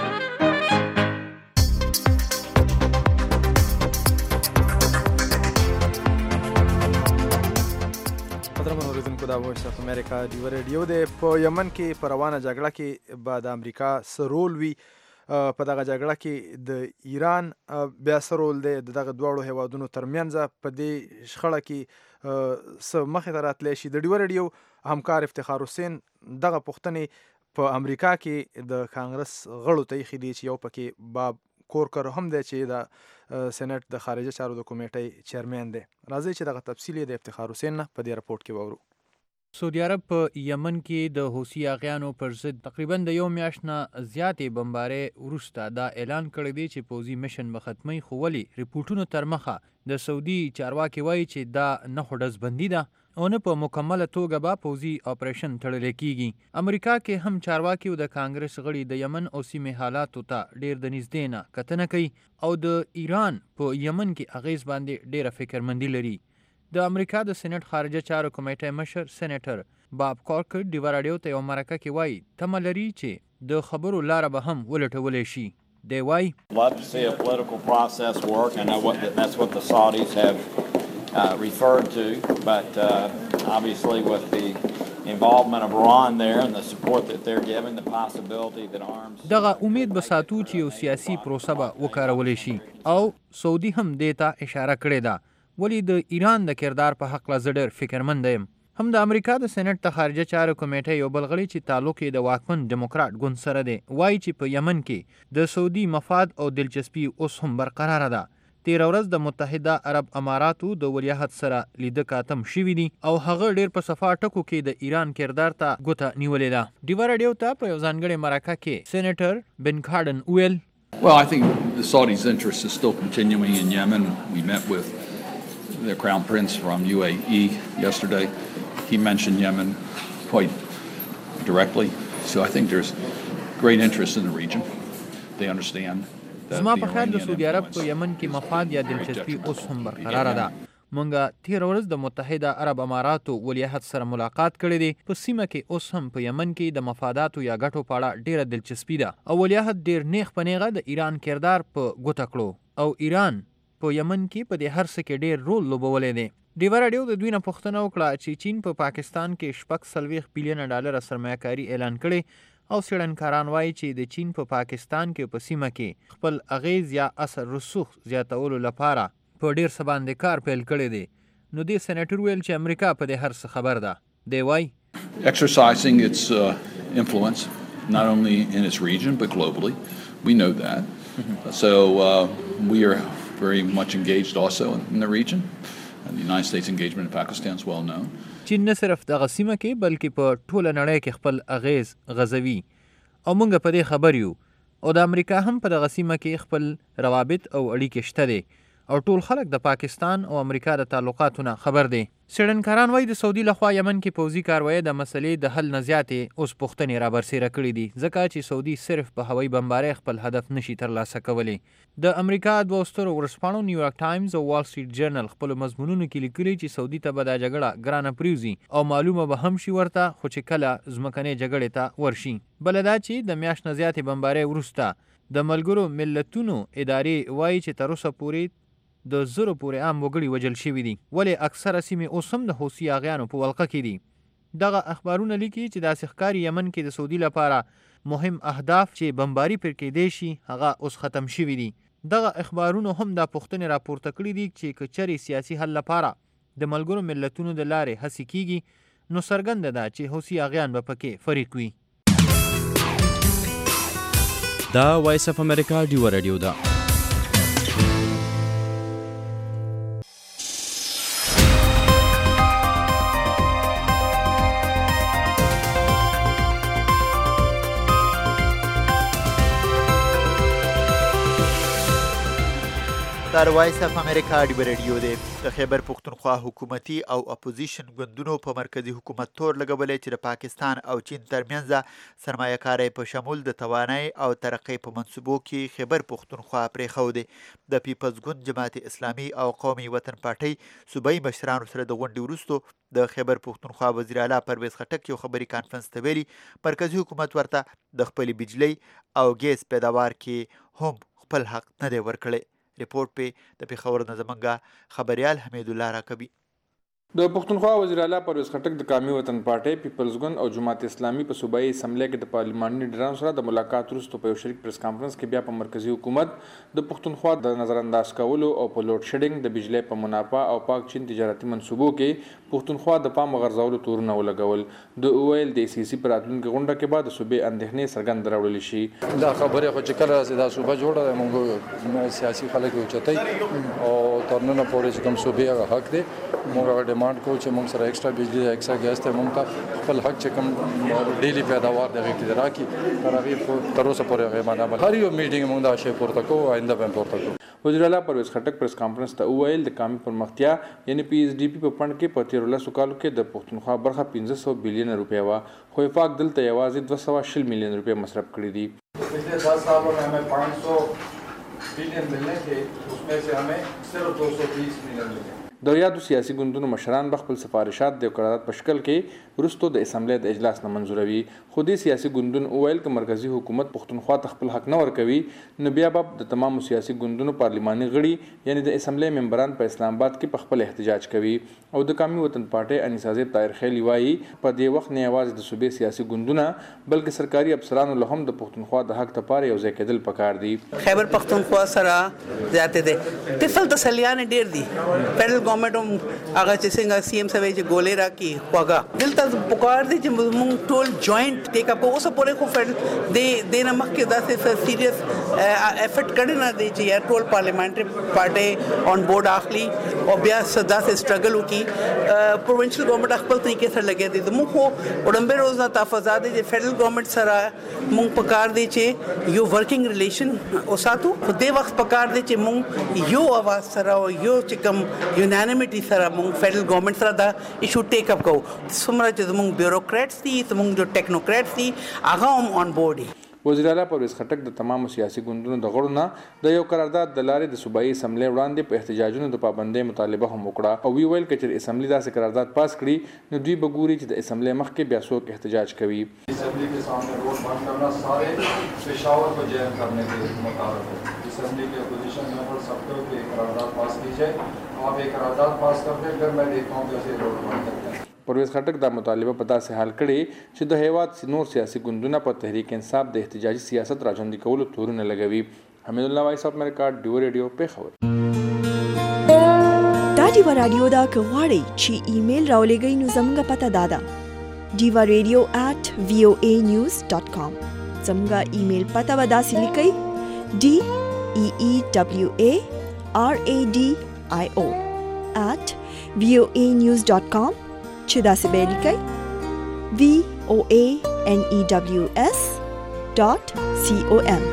دا وایس اف امریکا ډیوه رادیو دی. په یمن کې په روانه جګړه کې به د امریکا څه رول وي، په دغه جګړه کې د ایران بیا څه رول دی، د دغه دواړو هیوادونو ترمنځ په دې شخړه کې څه مخې ته راتلی شي. د ډیوه رادیو همکار افتخار حسین دغه پوښتنې په امریکا کې د کانګرس غړو ته ایښي دي چې یو پکې باب کورکر هم دی چې د سېنات د خارجه چارو د کمیټې چیرمن دی. راځئ چې دغه تفصیل د افتخار حسین نه په دې رپورټ کې واورو. سعودي عرب په یمن کې د حوثي اغیانو پر ضد تقریبا د یو میاشت نه زیاتې بمبارۍ وروسته دا اعلان کړی دی چې پوځي میشن به ختمي، خو ولې ریپورټونو تر مخه د سعودي چارواکي وایي چې دا نه خو ډزبندي ده او نه په مکمله توګه به پوځي اپریشن تړلی کیږي. امریکا کې هم چارواکي او د کانګرس غړي د یمن او سیمې حالاتو ته ډیر د نږدې نه کتنه کوي او د ایران په یمن کې اغیز باندې ډیره فکرمندي لري. د امریکا د سېنات خارجه چارو کمیټې مشر سېنیټر باب کورکر ډیوه راډیو ته یو مرکه کې وایي تمه لري چې د خبرو لاره به هم ولټولی شي. دی وایي love to see a political process work. I know that's what the Saudis have referred to, but obviously with the involvement of Iran there and the support that they're given, the possibility that arms دغه امید به ساتو چې یو سیاسي پروسه به وکارولی شي او سعودي هم دې ته اشاره کړې ده. ولی د ایران د کردار په حق زه ډېر فکرمند یم. هم د امریکا د سېنات د خارجه چارو کمیټې یو بل غړی چې تعلق یې د واکمن ډیموکراټ ګوند سره دی وایي چې په یمن کې د سعودي مفاد او دلچسپي اوس هم برقراره ده. تېره ورځ د متحده عرب اماراتو د ولیعهد سره لیده کاتم شوي دي او هغه ډېر په صفا ټکو کې د ایران کردار ته ګوته نیولې ده. ډیوه راډیو ته په یو ځانګړې مرکه کې سېنیټر بن کارډن ویل Well, I think the Saudis' interest is still continuing in Yemen. We met with the Crown Prince from UAE yesterday. He mentioned Yemen quite directly. So I think there's great interest in the region. They understand that زما the په خیال د Iranian سعودي عرب influence په یمن کې مفاد یا دلچسپي اوس هم برقراره ده. مونږه تېره ورځ د متحده عرب اماراتو ولیعهد سره ملاقات کړی دی. په سیمه کې اوس هم په یمن کې د مفاداتو یا ګټو په اړه ډیره دلچسپي ده او ولیعهد ډیر نیغ په نیغه د ایران کردار په ګوته کړو او ایران په یمن کې په دې هر څه کې ډیر رول لوبولی دی. ډیوه راډیو د دوی نه پوښتنه وکړه چې چین په پاکستان کې $40 بلین سرمایه‌کاري اعلان کړي او څېړنکاران وایي چې د چین په پاکستان کې په سیمه کې خپل اغیز یا اثر رسوخ زیاتولو لپاره په ډیر څه باندې کار پیل کړی دی. نو دې سېنیټر ویل چې امریکا په دې هر څه خبر ده. دی وایي exercising its influence not only in its region but globally. We know that. So we are very much engaged also in the region. And the United States engagement in Pakistan is well known. چین نه صرف دغه سیمه کې بلکې په ټوله نړۍ کې خپل اغیز غځوي او موږ په دې خبر یو او د امریکا هم په دغه سیمه کې خپل روابط او اړیکې شته دي او ټول خلک د پاکستان او امریکا د تعلقاتو نه خبر دي. څېړنکاران وایي د سعودي لخوا یمن کې پوځي کاروایي د مسلې د حل نه زیاتې اوس پوښتنې رابرسېره کړي دي ځکه چې سعودي صرف په هوایي بمبارۍ خپل هدف نشي ترلاسه کولی. د امریکا دوه سترو ورځپاڼو نیویارک ټایمز او وال سټریټ جرنل خپلو مضمونونو کې لیکلي چې سعودي ته به دا جګړه ګرانه پریوزي او معلومه به هم شي ورته خو چې کله ځمکنۍ جګړې ته ورشي. بله دا چې د میاشت نه زیاتې بمبارۍ وروسته د ملګرو ملتونو ادارې وایي چې تر اوسه پورې د 1000 پورې عام وګړي وژل شوي دي ولې اکثره سیمې اوس هم د حوثي اغیانو په ولقه کې دي. دغه اخبارونه لیکي چې داسې ښکاري یمن کې د سعودي لپاره مهم اهداف چې بمباري پر کېدی شي هغه اوس ختم شوي دي. دغه اخبارونو هم دا پوښتنې راپورته کړي دي چې که چېرې سیاسي حل لپاره د ملګرو ملتونو د لارې هڅې کیږي نو څرګنده ده چې حوثي اغیان به پکې فریق وي. دا وایس اف امریکا ډیو رادیو ده. دا وایس اف امریکا ډیو رادیو دی. د خیبر پښتونخوا حکومتي او اپوزیشن ګوندونو په مرکزی حکومت تور لګولی چې د پاکستان او چین ترمنځ سرمایه کارۍ په شمول د توانایي او ترقۍ په منصوبو کې خیبر پښتونخوا پرېښودی. د پیپلز ګوند، جماعت اسلامي او قومي وطن پارټۍ صوبایي مشرانو سره د غونډې وروستو د خیبر پښتونخوا وزیر اعلی پرویز خټک یو خبري کانفرنس ته ویلي مرکزی حکومت ورته د خپلې بجلۍ او ګیس پیداوار کې هم خپل حق نه دی ورکړی. ریپورټ په د پېښور نه زمونږ خبریال حمید الله راکوي. د پښتونخوا وزیر اعلی پرویز خټک د قومي وطن پارټۍ، پیپلز ګوند او جماعت اسلامي په صوبایي اسمبلی کې د پارلماني لیډرانو سره د ملاقات وروسته په یو شریک پریس کانفرنس کې بیا په مرکزی حکومت د پښتونخوا د نظر انداز کولو او په لوډ شیډینګ د بجلی په منافع او پاک چین تجارتي منصوبو کې پښتونخوا د پام غرضولو تورونه ولګول. د اویل د سیاسي پراتلونکو غونډه کې بعد صوبې اندېښنې څرګند راوړل شي. دا خبره خو چې کله راځي دا صوبه جوړه ده، موږ سیاسي خلک اوچتای او تر نن پورې کوم صوبې هغه حق دی. موږ ډیمانډ کوو چې موږ سره ایکسټرا بجلی ایکسټرا ګیس ته موږ ته خپل حق چې کوم ډیلی پیداوار دغه کې راکړي تر هغې تر اوسه پورې هغې باندې عمل. هر یو میټینګ موږ دا شی پورته کوو، آینده به هم پورته کوو. وزیر اعلی پرویز خټک پریس کانفرنس ته وویل د قومي پرمختیا یعنی پی ایس ډي پی په فنډ کې په تېرو لسو کالو کې د پښتونخوا برخه 1500 بلیون روپۍ وه، خو وفاق دلته یوازې 220 میلیون روپۍ مصرف کړي دي. पिछले 10 सालों में हमें 500 बिलियन मिलने थे, उसमें से हमें सिर्फ 220 मिलियन मिले. د یادو سیاسي ګوندونو مشران به خپل سفارشات د قرارداد په شکل کې وروسته د اسمبلی د اجلاس نه منظوروي. خو دې سیاسي ګوندونو وویل که مرکزي حکومت پښتونخوا ته خپل حق نه ورکوي نو بیا به د تمامو سیاسي ګوندونو پارلماني غړي یعنی د اسمبلی ممبران په اسلام آباد کې په خپل احتجاج کوي. او د قومي وطن پارټۍ انیسا زیب طاهر خیلي وایي په دې وخت نه یوازې د صوبې سیاسي ګوندونه بلکې سرکاري افسرانو له هم د پښتونخوا د حق لپاره یو ځای کېدل پکار دي. خیبر پښتونخوا سره زیاتې دي طفل تسلیان ډېر دي. فیډرل ګورنمنټ هغه چې څنګه سی ایم سوي چې ګولې راکړي خواږه دلته پکار دي چې موږ ټول جوائنٹ ټیک اپ اوسه پورې خو فیډرل د نه مخکې داسې سیریس افرټ کړی نه دی چې یا ټول پارلیمنټري پارټۍ آن بورډ اخلي او بیا داسې سټرګل وکړي. پروونشل ګورنمنټ خپل طریقې سره لګیا دي. موږ خو وړاندې روزه تحفظات دي چې فیډرل ګورنمنټ سره موږ پکار دي چې یو ورکینګ ریلیشن وساتو. په دې وخت پکار دي چې موږ یو اواز سره او یو چې کوم یونانیمټي سره موږ فیډرل ګورنمنټ سره دا ایشو ټیک اپ کوو. څومره چې زموږ بیوروکریټس دي زموږ جو ټیکنوکریټس دي هغه هم آن بورډ دي. وزیر اعلی پرویز خټک د تمامو سیاسي ګوندونو د غړو نه د یو قرارداد د لارې د صوبایي اسمبلی وړاندې په احتجاجونو د پابندۍ مطالبه هم وکړه او وی ویل که چېرې اسمبلی داسې قرارداد پاس کړي نو دوی به ګوري چې د اسمبلی مخکې بیا څوک احتجاج کوي. اسمبلی के सामने रोड बंद करना सारे पेशावर को जैम करने के मुताबिक है. اسمبلی के अपोजिशन मेंबर सबको एक करारदाद पास की जाए. आप एक करारदाद पास करते हैं फिर मैं देखता हूँ कैसे रोड बंद करते हैं. پرویز خټک دا مطالبه په داسې حال کړي چې د هیواد نور سیاسي ګوندونه په تحریک انصاف د احتجاجي سیاست راژوندي کولو تورونه لګوي. حمید الله وایس اف امریکا ډیو رادیو پېښور. دا ډیو رادیو دا که غواړئ چې ایمیل راولېږئ نو زموږ پته دا ده diva.radio@voanews.com. زموږ ایمیل پته به داسې لیکئ DEEWARADIO@voanews.com چې داسې به لیکئ VOANEWS.com.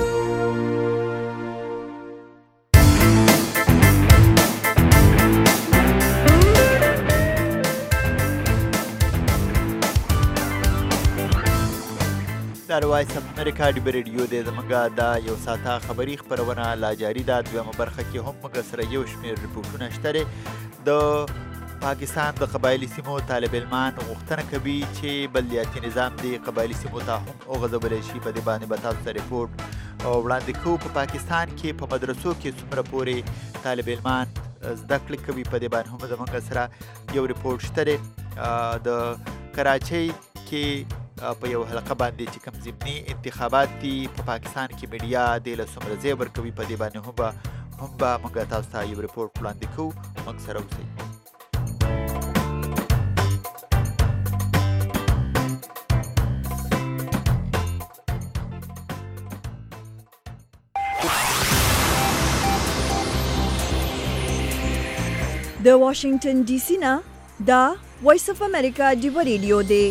دا وایس اف امریکا ډیو رادیو دی. زموږ دا یو ساعته خبري خپرونه لا جاري ده. دویمه برخه کې هم موږ سره یو شمېر رپورټونه شته. د پاکستان د قبایلي سیمو طالب علمان غوښتنه کوي چې بلدیاتي نظام د قبایلي سیمو ته هم وغځولی شي. په دې باندې به تاسو ته رپورټ وړاندې کوو. په پاکستان کې په مدرسو کې څومره پورې طالب علمان زده کړې کوي په دې باندې هم زموږ سره یو رپورټ شته. د کراچۍ کې په یو حلقه باندې چې کوم ضمني انتخابات دي په پاکستان کې میډیا دې له څومره ځای ورکوي په دې باندې هم به موږ تاسو ته یو رپورټ وړاندې کوو. موږ سره اوسئ. د واشنگټن ډي سي نه دا وایس اف امریکا ډیو ریډیو دی.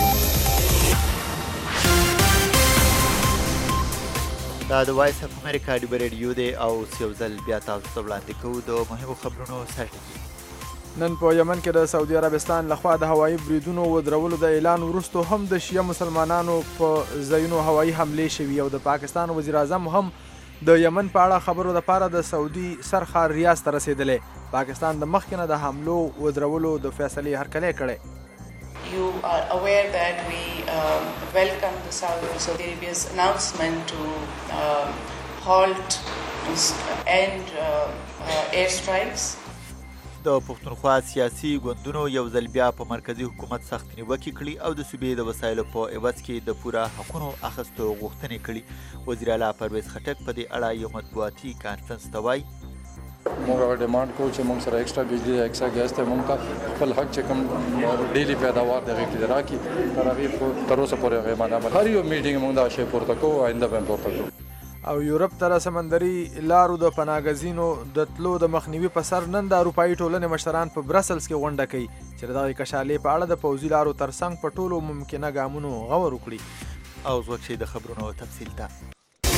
دا د وایس اف امریکا ډیو ریډیو دی او یو ځل بیا تاسو ته وړاندې کوو د مهمو خبرونو سرټکي. نن په یمن کې د سعودي عربستان لخوا د هوایي بریدونو ودرولو د اعلان وروسته هم د شیعه مسلمانانو په ځایونو هوایي حملې شوي او د پاکستان وزیر اعظم هم د یمن په اړه خبرو لپاره د سعودي سرخار ریاض ته رسېدلی. پاکستان د مخکې نه د حملو ودرولو د فیصلې هرکلی کړی. You are aware that we welcome the Saudi Arabia's announcement to halt and airstrikes. د پښتونخوا سیاسي ګوندونو یو ځل بیا په مرکزي حکومت سخت نیوکې کړي او د صوبې د وسایلو په عوض کې د پوره حقونو اخیستو غوښتنې کړي. وزیر اعلی پرویز خټک په دې اړه یو مطبوعاتي کانفرنس ته وایي موږ هغه ډیمانډ کوو چې موږ سره ایکسټرا بجلی ده ایکسټرا ګیس ته موږ ته خپل حق چې کوم ډیلی پیداوار د هغې کې راکړي تر هغې تر اوسه پورې هغې باندې هر یو میټینګ موږ دا شی پورته کوو آینده به هم پورته کوو. او یورپ ته سمندري لارو د پناهګزینو د تلو د مخنیوي په سر نن د اروپایي ټولنې مشران په برسلز کې غونډه کوي چې د دغې کشالې په اړه د پوځي لارو ترڅنګ په ټولو ممکنه ګامونو غور وکړي. او اوس د خبرونو تفصیل ته.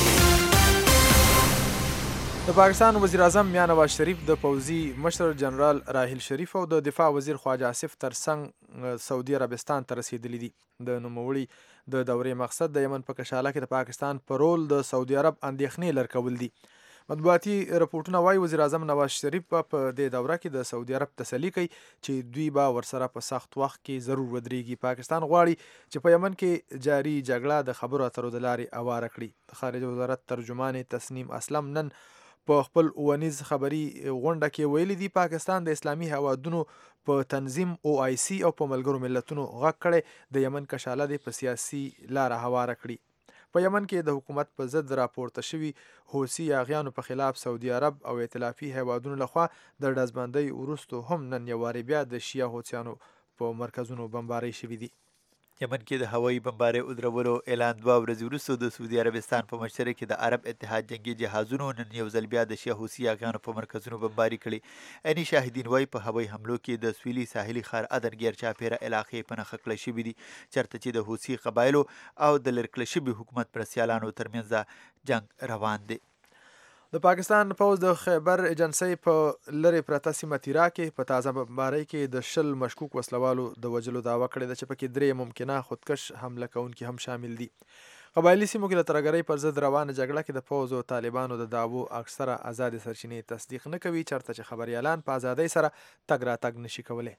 د پاکستان وزیر اعظم میاں نواز شریف د پوځي مشر جنرال راحیل شریف او د دفاع وزیر خواجه آصف ترڅنګ سعودي عربستان ته رسېدلي دي. د نوموړي د دورې مقصد د یمن په کشاله کې د پاکستان په رول د سعودي عرب اندېښنې لر کول دي. مطبوعاتي رپورټونه وایي وزیر اعظم نواز شریف په دې دوره کې د سعودي عرب تسلي کوي چې دوی به ورسره په سخت وخت کې ضرور ودرېږي. پاکستان غواړي چې په یمن کې جاري جګړه د خبرو اترو د لارې اواره کړي. د خارجه وزارت ترجمان تسنیم اسلم نن په خپل اونیز خبري غونډه کې ویلي دي پاکستان د اسلامي هوادونو په تنظیم OIC او په ملګرو ملتونو غږ کړی د یمن کشاله دی په سیاسي لاره هواره کړي. په یمن کې د حکومت په ضد راپورته شوي حوثي یاغیانو په خلاف سعودي عرب او ائتلافي هیوادونو لخوا د ډزبندۍ وروسته هم نن یو وارې بیا د شیعه حوثیانو په مرکزونو بمبارۍ شوي دي. یمن کې د هوایي بمبارۍ ودرولو اعلان 2 ورځې وروسته د سعودي عربستان په مشرۍ کې د عرب اتحاد جنگي جهازونو نن یو ځل بیا د شیعه حوثي یاغیانو په مرکزونو بمباري کړې. عیني شاهدین وایي په هوایي حملو کې د سویلي ساحلي ښار عدن ګیر چاپیره علاقې په نښه کړی شوي دي چېرته چې د حوثي قبایلو او د لرې کړل شوي حکومت مرستیالانو ترمنځ جنګ روان دی. د پاکستان پوځ د خیبر ایجنسۍ په لرې پرته سیمه تیرا کې په تازه بمبارۍ کې د 10 مشکوک وسلوالو د وژلو دعوه کړې ده چې پکې 3 ممکنه خودکش حمله کوونکي هم شامل دي. قبایلي سیمو کې د ترهګرۍ پر ضد روانه جګړه کې د پوځ او طالبانو د دعوو اکثره ازادې سرچینې تصدیق نه کوي چېرته چې خبریالان په ازادۍ سره تګ راتګ نشي کولی.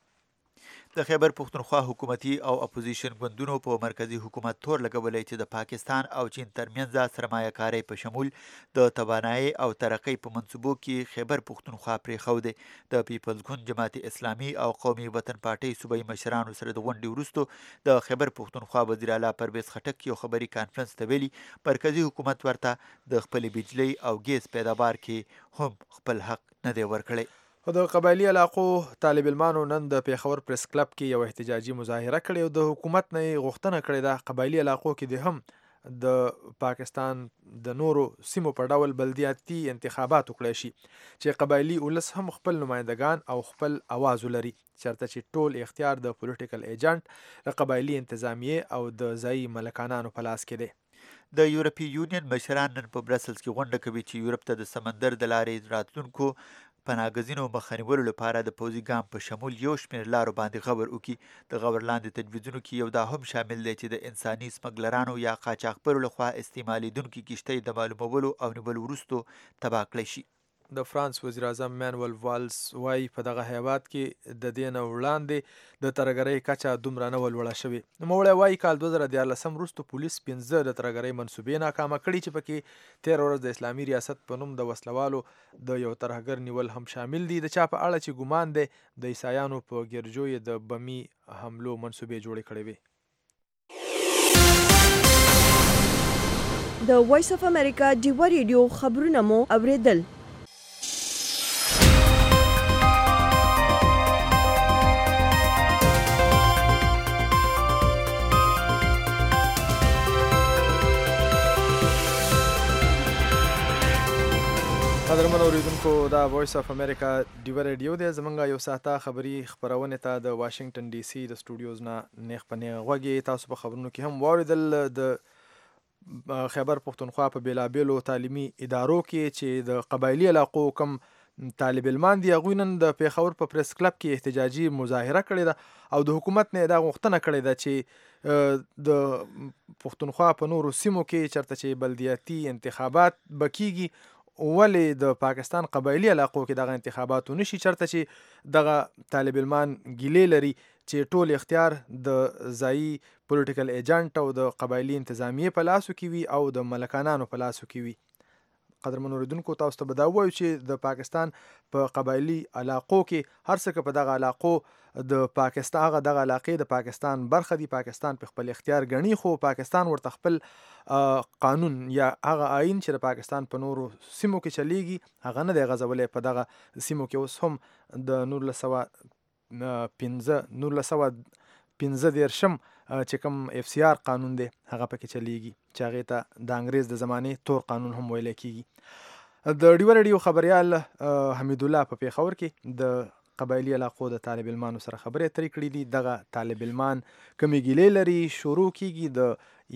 د خیبر پښتونخوا حکومتي او اپوزیشن ګوندونو په مرکزی حکومت تور لګولی چې د پاکستان او چین ترمنځ سرمایه کارۍ په شمول د توانایي او ترقۍ په منصوبو کې خیبر پښتونخوا پرېښودی. د پیپلز ګوند جماعت اسلامي او قومي وطن پارټۍ صوبایي مشرانو سره د غونډې وروسته د خیبر پښتونخوا وزیر اعلی پرویز خټک یو خبري کانفرنس ته ویلي مرکزی حکومت ورته د خپلې بجلۍ او ګیس پیداوار کې هم خپل حق نه دی ورکړی. خو د قبایلي علاقو طالب علمانو نن د پیښور پریس کلب کې یو احتجاجي مظاهره کړې او د حکومت نه یې غوښتنه کړې ده قبایلي علاقو کې د هم د پاکستان د نورو سیمو په ډول بلدیاتي انتخابات وکړای شي چې قبایلي ولس هم خپل نمایندگان او خپل اواز ولري چېرته چې ټول اختیار د پولیټیکل ایجنټ د قبایلي انتظامیې او د ځایي ملکانانو په لاس کې دی. د یورپي یونین مشران نن په برسلز کې غونډه کوي چې یورپ ته د سمندر د لارې راتلونکو پناهګزینو مخه نیولو لپاره د پوځي ګام په شمول یو شمېر لارو باندې غور وکړي. د غور لاندې تجویزونو کې یو دا هم شامل دی چې د انساني سمګلرانو یا قاچاقبرو لخوا استعمالیدونکي کښتۍ د معلومولو او نیولو وروسته تباه کړی شي. د فرانس وزیر اعظم مانویل والز وایي په دغه هیواد کې د دې نه وړاندې د ترهګرۍ کچه دومره نه وه لوړه شوې. نوموړی وایي کال 2014 وروسته پولیس 15 د ترهګرۍ منصوبې ناکامه کړي چې پکې 13 ورځ د اسلامي ریاست په نوم د وسلوالو د یو ترهګر نیول هم شامل دي. د چا په اړه چې ګمان دی د عیسایانو په ګرجو یې د بمي حملو منصوبې جوړې کړې وې. د وایس اف امریکا ډیوه ریډیو خبرونه مو اوریدل. قدرمن اوریدونکو دا وایس اف امریکا ډیوه ریډیو دی. زمونږ یو ساعته خبري خپرونې ته د واشنگټن ډي سي د سټوډیوز نه نیغ په نیغ غوږی. تاسو په خبرونو کې هم واوریدل د خیبر پښتونخوا په بیلابیلو تعلیمي ادارو کې چې د قبایلي علاقو کم طالب علمان دي هغوی نن د پیښور په پریس کلب کې احتجاجي مظاهره کړې ده او د حکومت نه دا غوښتنه کړې ده چې د پښتونخوا په نورو سیمو کې چېرته چې بلدیاتي انتخابات به کیږي ولې د پاکستان قبایلي علاقو کې دغه انتخابات ونشي، چېرته چې دغه طالب علمان ګیلې لري چې ټول اختیار د ځایي پولیټیکل ایجنټ او د قبایلي انتظامیې په لاسو کې وي او د ملکانانو په لاسو کې وي. قدرمن اوریدونکو تاسو ته به دا ووایو چې د پاکستان په قبایلي علاقو کې هر څه که په دغه علاقو د پاکستان هغه دغه علاقې د پاکستان برخه دي، پاکستان په خپل اختیار ګڼي، خو پاکستان ورته خپل قانون یا هغه آئین چې د پاکستان په نورو سیمو کې چلیږي هغه نه دی غځولی. په دغه سیمو کې اوس هم د 1915 چې کوم اف سی آر قانون دی هغه پکې چلیږي چې هغې ته د انګریز د زمانې تور قانون هم ویلی کیږي. د ډیوه ریډیو خبریال حمید الله په پیښور کې د قبایلي علاقو د طالب علمانو سره خبرې اترې کړي دي. دغه طالب علمان کومې ګیلې لري شروع کیږي د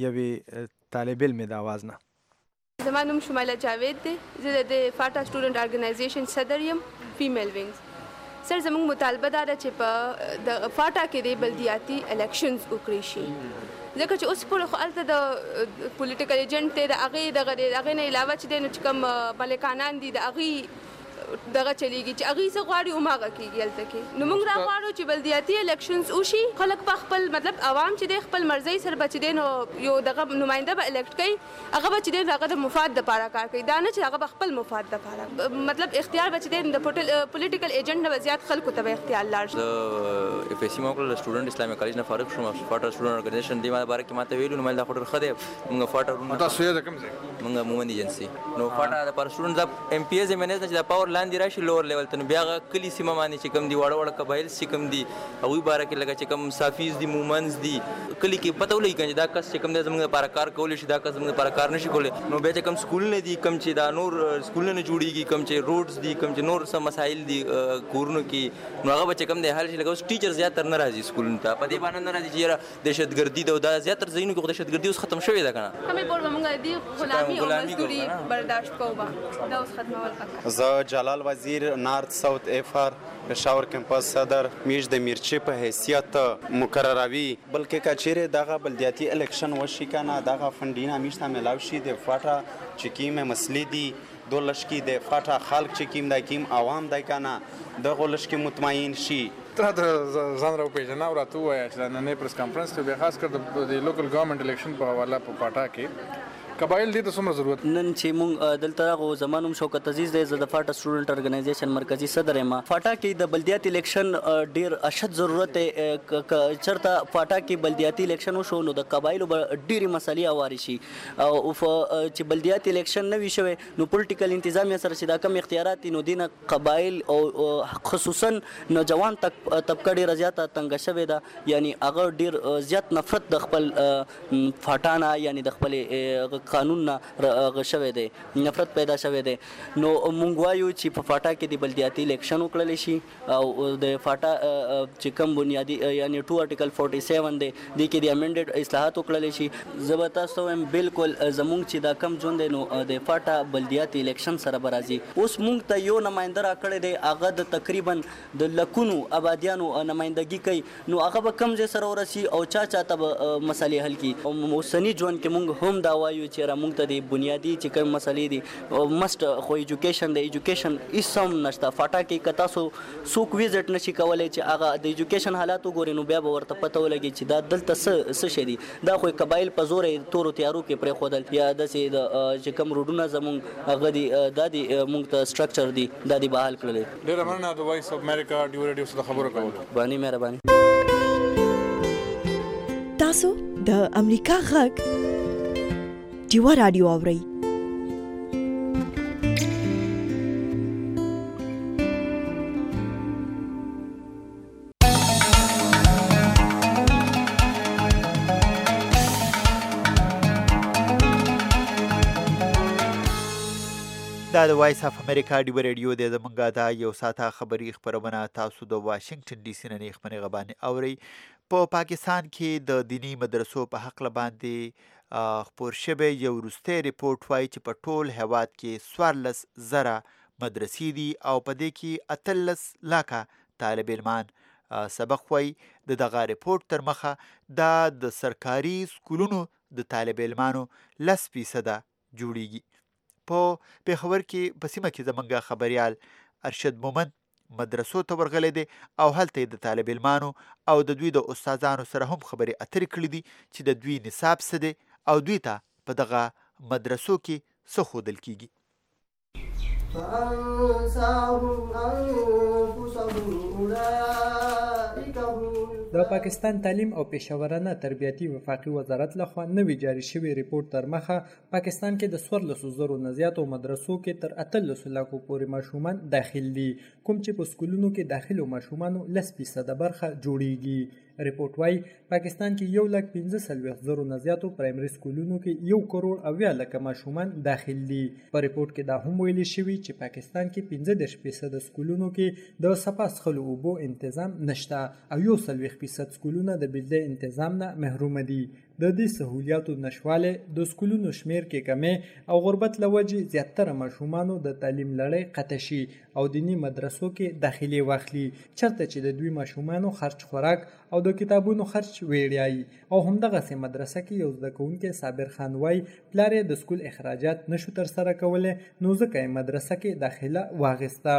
یوې طالب علمې د آواز نه. زما نوم شمایله جاوید دی، زه د فاټا سټوډنټ ارګنایزیشن صدر یم فیمیل وینګز. سر زموږ مطالبه دا ده چې په د فاټا کې د بلدیاتي الیکشنز وکړي شي، ځکه چې اوس پورې خو هلته د پولیټیکل ایجنټ دی د هغې نه علاوه چې دی نو چې کوم ملکانان دي د هغې دغه چلیږي چې هغوی څه غواړي هماغه کېږي هلته کې. نو موږ را غواړو چې بلدیاتي الیکشنز وشي، خلک به خپل مطلب عوام چې دی خپل مرضۍ سره به چې دی نو یو دغه نماینده به الیکټ کوي، هغه به چې دی هغه د مفاد دپاره کار کوي، دا نه چې هغه به خپل مفاد دپاره مطلب اختیار به چې دی د پولیټیکل ایجنټ نه به زیات خلکو ته به اختیار لاړ شي. زه اف ایس سی ما وکړل، سټوډنټ اسلامي کالج نه فارغ شوم، فاټا سټوډنټ ارګنایزیشن دې باره کې ماته ویلو نو مې دا خو ډېر ښه دی. موږ فاټا تاسو یې د کوم ځای موږ مومند ایجنسي نو فاټا دپاره سټوډنټ د ام پی ایز ایم ان ایس نه چې دا پاور لاندې راشي لوور لیول ته، نو بیا هغه کلي سیمه باندې چې کوم دي واړه واړه قبایل چې کوم دي هغوی باره کې لکه چې کوم صافیز دي مومنز دي کلي کې پته ولګي که دا کس چې کوم دی زموږ دپاره کار کولی شي، دا کس زموږ دپاره کار نشي کولی. نو بیا چې کوم سکولونه دي کوم چې دا نور سکولونه نه جوړېږي، کوم چې روډز دي، کوم چې نور څه مسایل دي کورونو کې، نو هغه به چې کوم دی حل شي. لکه اوس ټیچر زیاتر نه راځي سکولونو ته، په دې باندې نه راځي چې یاره دهشتګردي ده او دا زیاتر ځایونو کې خو دهشتګردي اوس ختم شوې ده که نه. همې پور به موږ دې غلامي او مزدوري برداشت کوو به دا اوس ختمول پکار. زه جلال وزیر نارت ساوت ایفر پېښور کمپس صدر میش د میرچې په حیثیت مقرروي، بلکې که چیرې دغه بلدیاتي الیکشن وشي که نه دغه فنډونه میش ته میلاو شي د فاټا چې کومې مسلې دي دولش کې د فاټا خلک چې کوم دی کوم عوام دی که نه دغو لږ کې مطمئن شي. ته د ځان را وپېژنه او راته ووایه چې دا نننۍ پریس کانفرنس کې بیا خاص کر د لوکل ګورنمنټ الیکشن په حواله په فاټا کې قبایل دې ته څومره ضرورت نن چې مونږ دلته راغو. زما نوم شوکت عزیز دی، زه د فاټا سټوډنټ ارګنایزیشن مرکزي صدر یم. فاټا کې د بلدیاتي الیکشن ډېر اشد ضرورت دی. چېرته فاټا کې بلدیاتي الیکشن وشو نو د قبایلو به ډېرې مسلې هوارې شي، او چې بلدیاتي الیکشن نه وي شوی نو پولیټیکل انتظامیه سره چې دا کم اختیارات دي نو دې نه قبایل او خصوصا نوجوان طبقه ډېره زیاته تنګه شوې ده، یعنی هغه ډېر زیات نفرت د خپل فاټا نه یعنی د خپلې قانون نه شوی دی، نفرت پیدا شوی دی. نو مونږ وایو چې په فاټا کې د بلدیاتي الیکشن وکړلی شي او د فاټا چې کوم بنیادي یعنی 2 ارټیکل 47 دی دې کې د امینډډ اصلاحات وکړلی شي. زه به تاسو ته وایم بالکل زمونږ چې دا کم ژوند دی نو د فاټا بلدیاتي الیکشن سره به راځي. اوس مونږ ته یو نماینده راکړی دی، هغه د تقریبا د لکونو آبادیانو نمایندګي کوي، نو هغه به کم ځای سره ورسي او چا ته به مسلې حل کړي. اوسني ژوند کې مونږ هم دا وایو چې را موږ ته د بنیادي چې کوم مسلې دي مست خو ایجوکیشن د ایجوکیشن هیڅ هم نشته. فاټا کې که تاسو څوک ویزټ نشي کولی چې هغه د ایجوکیشن حالات وګوري نو بیا به ورته پته ولګي چې دا دلته څه شی دي. دا خو قبایل په زور تورو تیارو کې پرېښودل یا داسې چې کوم روډونه زموږ هغه دي دا دي موږ ته سټرکچر دي دا دي بحال کړل. ډېره مننه د وایس اف امریکا ډیو ریډیو څخه خبرو کولو. باندې مهرباني. تاسو د امریکا غږ ډیو رادیو اورئ. دا د وایس اف امریکا ډیو ریډیو دی. زمونږ دا یو ساعته خبري خپرونه تاسو د واشنگټن ډي سي نه نیخمنې غبانې اورئ. په پاکستان کې د دینی مدرسو په حق باندې خپور شوی یو وروستی ریپورټ وایي چې په ټول هیواد کې 14,000 مدرسې دي او په دې کې 18 لاکه طالب علمان سبق وایي. د دغه ریپورټ تر مخه دا د سرکاري سکولونو د طالب علمانو 10% جوړیږي. په پېښور کې په سیمه کې زمونږ خبریال ارشد مومند مدرسو ته ورغلی دی او هلته یې د طالب علمانو او د دوی د استادانو سره هم خبرې اترې کړي دي چې د دوی نصاب څه دی او دوی ته په دغه مدرسو کې څه ښودل کیږي. د پاکستان تعلیم او پیشورانه تربیتي وفاقي وزارت لخوا نوی جاری شوی ریپورت تر مخه پاکستان کې د 14,000 نه زیاتو مدرسو کې تر 18 لاکو پورې ماشومان داخل دي کوم چې په سکولونو کې داخلو ماشومانو 10% برخه جوړیږي. ریپورت وايي پاکستان کې 1,15,000 نه زیاتو پرایمري سکولونو کې 1 کروڑ 80 لک ماشومان داخل دي. په ریپورت کې دا هم ویل شوی چې پاکستان کې 15% سکولونو کې د صفا څښلو اوبو تنظیم نشته او 40% سکولونه د بجلی تنظیم نه محروم دي. د دې سہولیاتو نشواله د سکولونو شمیر کې کمې او غربت لوجې زیاتره ماشومانو د تعلیم لړۍ قطع شي او دینی مدرسو کې داخلي واخلي چرته چې د دوی ماشومانو خرچ خوراک او د کتابونو خرچ ویړیای او همدغه سه مدرسه کې یو زده کوونکی صابر خان وای پلار د سکول اخراجات نشو تر سره کوله نو ځکه مدرسه کې داخله واغسته.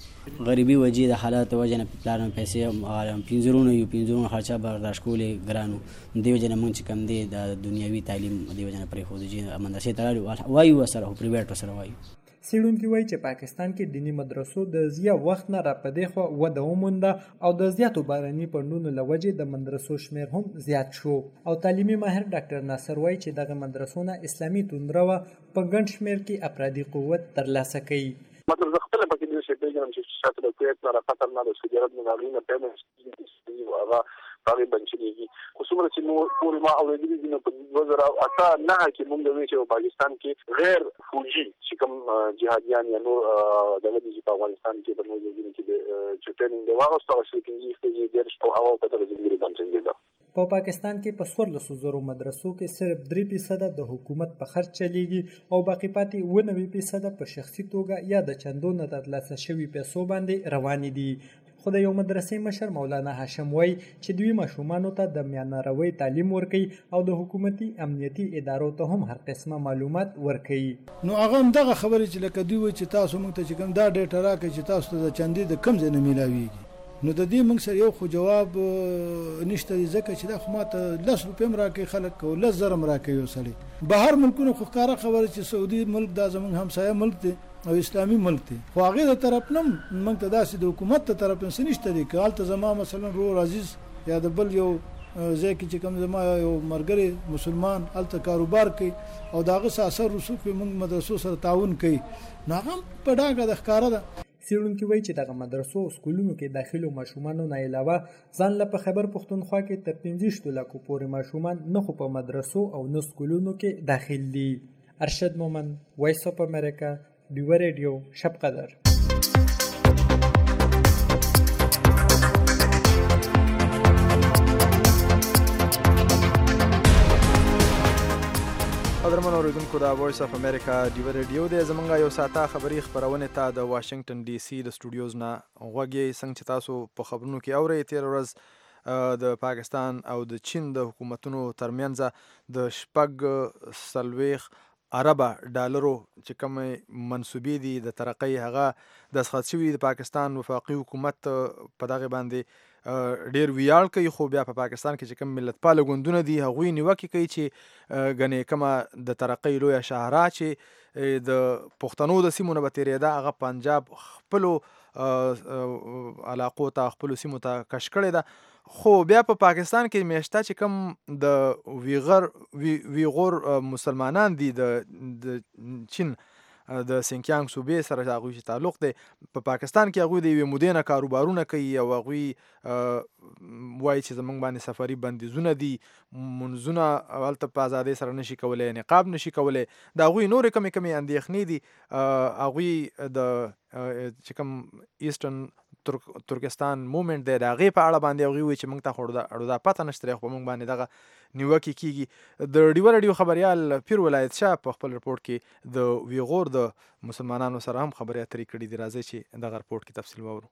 غریبی وجې د حالات وجه نه پلان پیسې پینځرونه یو پینځرونه خرچه برداشت کولې ګرانو دی وجه نه مونږ چې کم دی د دنیوي تعلیم دی وجه نه پرې خو چې مدرسې ته وایو سره او پرایویټ سره وایو. څېړونکي وایي چې پاکستان کې دینی مدرسو د زیات وخت نه راپدې خو وده ومونده او د زیاتو باراني پړنونو له وجې د مدرسو شمیر هم زیات شو او تعلیمي ماهر ډاکټر ناصر وایي چې دغه مدرسو نه اسلامي توندروه په ګڼ شمیر کې افرادي قوت ترلاسه کوي. مطلب زه خپله پکې داسې پېژنم چې شاته د کویت نه راقطر نه د سعودي عرب نه ناغلي نه پیمنټ کېږي او هغه هغې بنچلېږي. خو څومره چې پورې ما اورېدلي دي نو په 2008 کې موږ د وایي چې په پاکستان کې غیر فوجي چې کوم جهادیان یا نور دغه دي چې په افغانستان کې په نورو ځایونو کې چې ټرېننګ دی واغوسته هغه شرکینګي ښځې دېرش او هغه په دغه ځینګړي بنچنګېده. په پاکستان کې په 14,000 مدرسو کې صرف 3% د حکومت په خرچ چلیږي او باقي پاتې 90% په شخصي توګه یا د چندو نه ترلاسه شوي پیسو باندې روانې دي. خو د یو مدرسې مشر مولانا هاشم وای چې دوی ماشومانو ته د معیاري تعلیم ورکوي او د حکومتي امنیتي ادارو ته هم هر قسمه معلومات ورکوي. نو هغه هم دغه خبرې چې لکه دوی وایي چې تاسو موږ ته چې کوم دا ډیټا راکړئ چې تاسو ته د چندې د کم ځای نه میلاویږي نو د دې موږ سره یو خو جواب نشته ځکه چې دا خو ماته 10 روپۍ راکوي خلک او 10,000 راکوي یو سړی. بهر ملکونو خو ښکاره خبره چې سعودي ملک دا زموږ همسایه ملک دی او اسلامي ملک دی خو هغې د طرف نه موږ ته داسې د حکومت ته طرف نه څه نشته دی که هلته زما مثلا رور عزیز یا د بل یو ځای کې چې کوم زما یو ملګری مسلمان هلته کاروبار کوي او د هغه څه اثر رسوخ وي موږ مدرسو سره تعاون کوي نو هغه په ډاګه د ښکاره ده. څېړونکي وایي چې دغه مدرسو سکولونو کې داخلو ماشومانو نه علاوه ځان له په خیبر پښتونخوا کې تر 15 لاکو پورې ماشومان نه خو په مدرسو او نه سکولونو کې داخل دي. ارشد مومند، وایس اف امریکا، ډیو ریډیو، شب قدر. قدرمن اوریدونکو د وایس اف امریکا ډیو ریډیو د زمونږ یو ساعته خبري خبرونه ته د واشنگټن ډي سي د سټوډیوز نه غوږی څنګه چې تاسو په خبرونو کې اورئ تیر ورځ د پاکستان او د چین د حکومتونو ترمنځ د 40 اربه ډالرو چې کومې منصوبې دي د ترقۍ هغه دستخط شوي د پاکستان وفاقي حکومت په دغه باندې ډیر ویاړ کوي، خو بیا په پاکستان کې چې کوم ملتپاله ګوندونه دي هغوی نیوکې کوي چې ګنې کومه د ترقۍ لویه شاهراه چې د پښتنو د سیمو نه به تېرېده هغه پنجاب خپلو علاقو ته خپلو سیمو ته کش کړې ده، خو بیا په پاکستان کې میشته چې کوم د ویغور مسلمانان دي د چین د سینکیانګ صوبې سره هغوی چې تعلق دی، په پاکستان کې هغوی د یوې مودې نه کاروبارونه کوي او هغوی وایي چې زموږ باندې سفري بندیزونه دي، منځونه هلته په ازادۍ سره نشي کولی، نقاب نشي کولی، د هغوی نورې کمې اندېښنې دي. هغوی د چې کوم ایسټرن ترکستان مومنټ دی د هغې په اړه باندې هغوی وایي چې موږ ته خو دا پته نشته دی، خو په موږ باندې دغه نیوکې کیږي. د ډیوه راډیو خبریال پیر ولایت شاه په خپل رپورټ کې د ویغور د مسلمانانو سره هم خبرې اترې کړي دي. راځئ چې دغه رپورټ کې تفصیل واورو.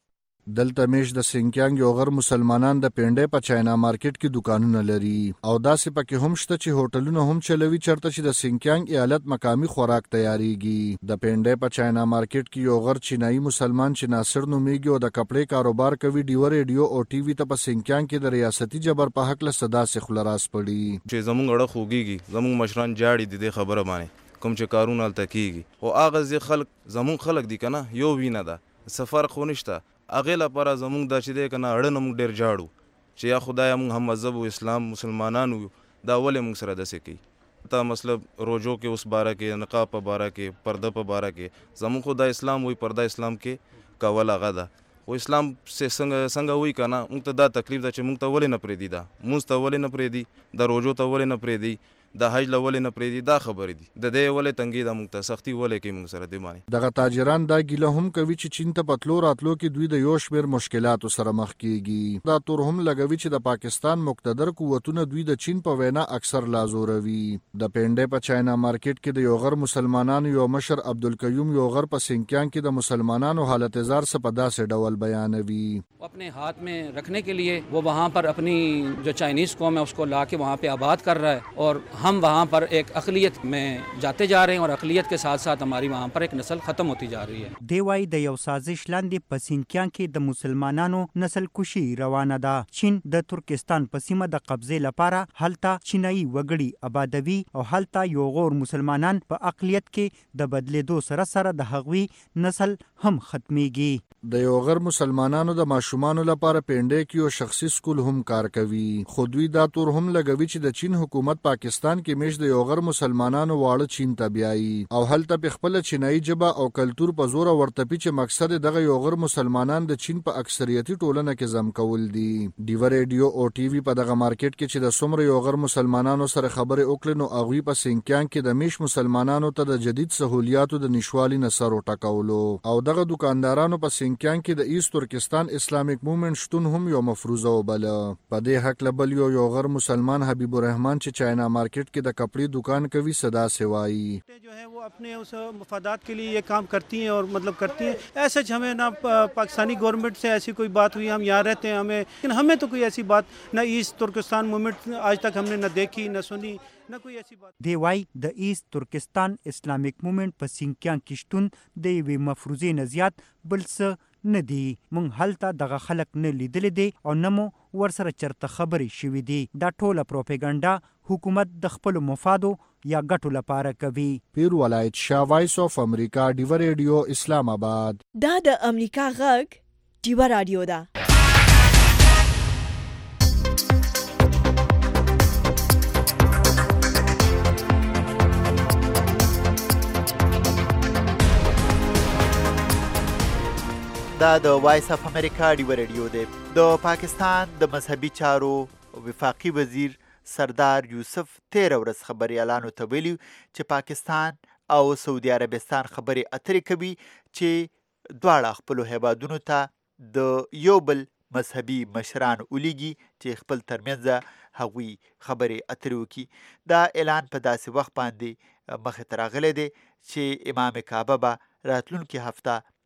دلته میش د سینکیانګ یو غر مسلمانان د پینډې په چاینا مارکیټ کې دکانونه لري او داسې پکې هم شته چې هوټلونه هم چلوي چرته چې د سینکیانګ ایالت مقامی خوراک تیاریږي. د پینډې په چاینا مارکیټ کې یو غر چینایي مسلمان چې ناصر نومیږي او د کپړې کاروبار کوي ډیوه ریډیو او ټي وي ته په سینکیانګ کې د ریاستي جبر په حق له صدا سي خلراس پړي چې زمونږ اړه خوږیږي، زمونږ مشران جاړي د دې خبره باندې کوم چې کارونه هلته کیږي، خو هغه ځې خلک زمونږ خلک دي که نه یو وینه ده، څه فرق خو نشته. هغې لپاره زمونږ دا چې دی که نه اړه نه موږ ډېر جاړو چې یا خدایه موږ هم مذهب و اسلام مسلمانان یو، دا ولې موږ سره داسې کوي. ته مطلب روجو کې اوس باره کې، نقاب په باره کې، پرده په باره کې زمونږ خو دا اسلام وایي پرده اسلام کې کول هغه ده، خو اسلام څنګه وایي که نه موږ ته دا تکلیف ده چې موږ ته ولې نه پرېږدي، دا مونځ ته ولې نه پرېږدي، دا روجو ته ولې نه پرېږدي، د حج له ولې نه پرېږدي، دا خبرې دي. د دې ولې تنګي ده موږ ته سختي ولې کوي موږ سره دې باندې. دغه تاجران دا ګیله هم کوي چې چین ته په تلو راتلو کې دوی د یو شمېر مشکلاتو سره مخ کیږي. دا تور هم لګوي چې د پاکستان مقتدر قوتونه دوی د چین په وینا اکثر لازوروي. د پینډې په چاینا مارکیټ کې د یو غر مسلمانانو یو مشر عبدالقیوم یو غر په سینکیانګ کې د مسلمانانو حالت زار څه په داسې ډول بیانوي. अपने हाथ में रखने के लिए वो वहाँ पर अपनी जो चाइनीज़ कौम है उसको ला के वहाँ पे आबाद कर रहा है और हम वहाँ पर एक अक़लियत में जाते जा रहे हैं और अक़लियत के साथ साथ हमारी वहाँ पर एक नस्ल ख़त्म होती जा रही है. دیوای د یو سازش لاندې په سینکیانګ کې د مسلمانانو نسل کشي روانه ده. چین د ترکستان په سیمه د قبضې لپاره هلته چینایي وګړي آبادوي او هلته یو غور مسلمانان په اقلیت کې د بدلیدو سره سره د هغوی نسل هم ختمیږي. د یو غر مسلمانانو د ماشومانو لپاره پینډې کې یو شخصي سکول هم کار کوي، خو دوی دا تور هم لګوي چې د چین حکومت پاکستان کې میش د یو غر مسلمانانو واړه چین ته بیایي او هلته په خپل چینایي ژبه او کلتور په زور ورتپي چې مقصد دغه یو غر مسلمانان د چین په اکثریتي ټولنه کې زم کول دي. ډیوه ریډیو او ټي وي په دغه مارکیټ کې چې د څومره یو غر مسلمانانو سره خبرې وکړې نو هغوی په سینکیانګ کې د میش مسلمانانو ته د جدید سهولیاتو د نشوالي نه سر وټکولو او دغه دکاندارانو په سینکیانګ کې د ایست ترکستان اسلامیک موومنټ شتون هم یو مفروضه وبله. په دې حق بل یو غر مسلمان حبیب الرحمن چې چاینا مارکیټ کې د کپڑے دکان کوي صدا سے وایي जो है वो अपने उस मफादात के लिए ये काम करती हैं और मतलब करती हैं. ऐसे हमें ना पाकिस्तानी गवर्नमेंट से ऐसी कोई बात हुई, हम यहाँ रहते हैं हमें, लेकिन हमें तो कोई ऐसी बात ना ईस्ट तुर्किस्तान मूवमेंट आज तक हमने न देखी न सुनी न कोई ऐसी बात. دی وای د ایست ترکستان اسلامیک موومنټ په سینکیانګ کې شتون د یوې مفروضې نه زیات بل څه نه دی. مونږ هلته دغه خلک نه لیدلی دی او نه مو ورسره چرته خبرې شوي دي. دا ټوله پروپیګنډا حکومت د خپلو مفادو یا ګټو لپاره کوي. پیر ولایت شاه وایس اف امریکا ډیوه ریډیو اسلام آباد. دا د امریکا غږ ډیوه رادیو ده. دا د وایس اف امریکا ډیوه ریډیو دی. د پاکستان د مذهبي چارو وفاقي وزیر سردار یوسف تیره ورځ خبریالانو ته ویلي چې پاکستان او سعودي عربستان خبرې اترې کوي چې دواړه خپلو هیوادونو ته د یو بل مذهبي مشران ولیږي چې خپل ترمنځ هغوی خبرې اترې وکړي. دا اعلان په داسې وخت باندې مخې ته راغلی دی چې امام کعبه به راتلونکې هفته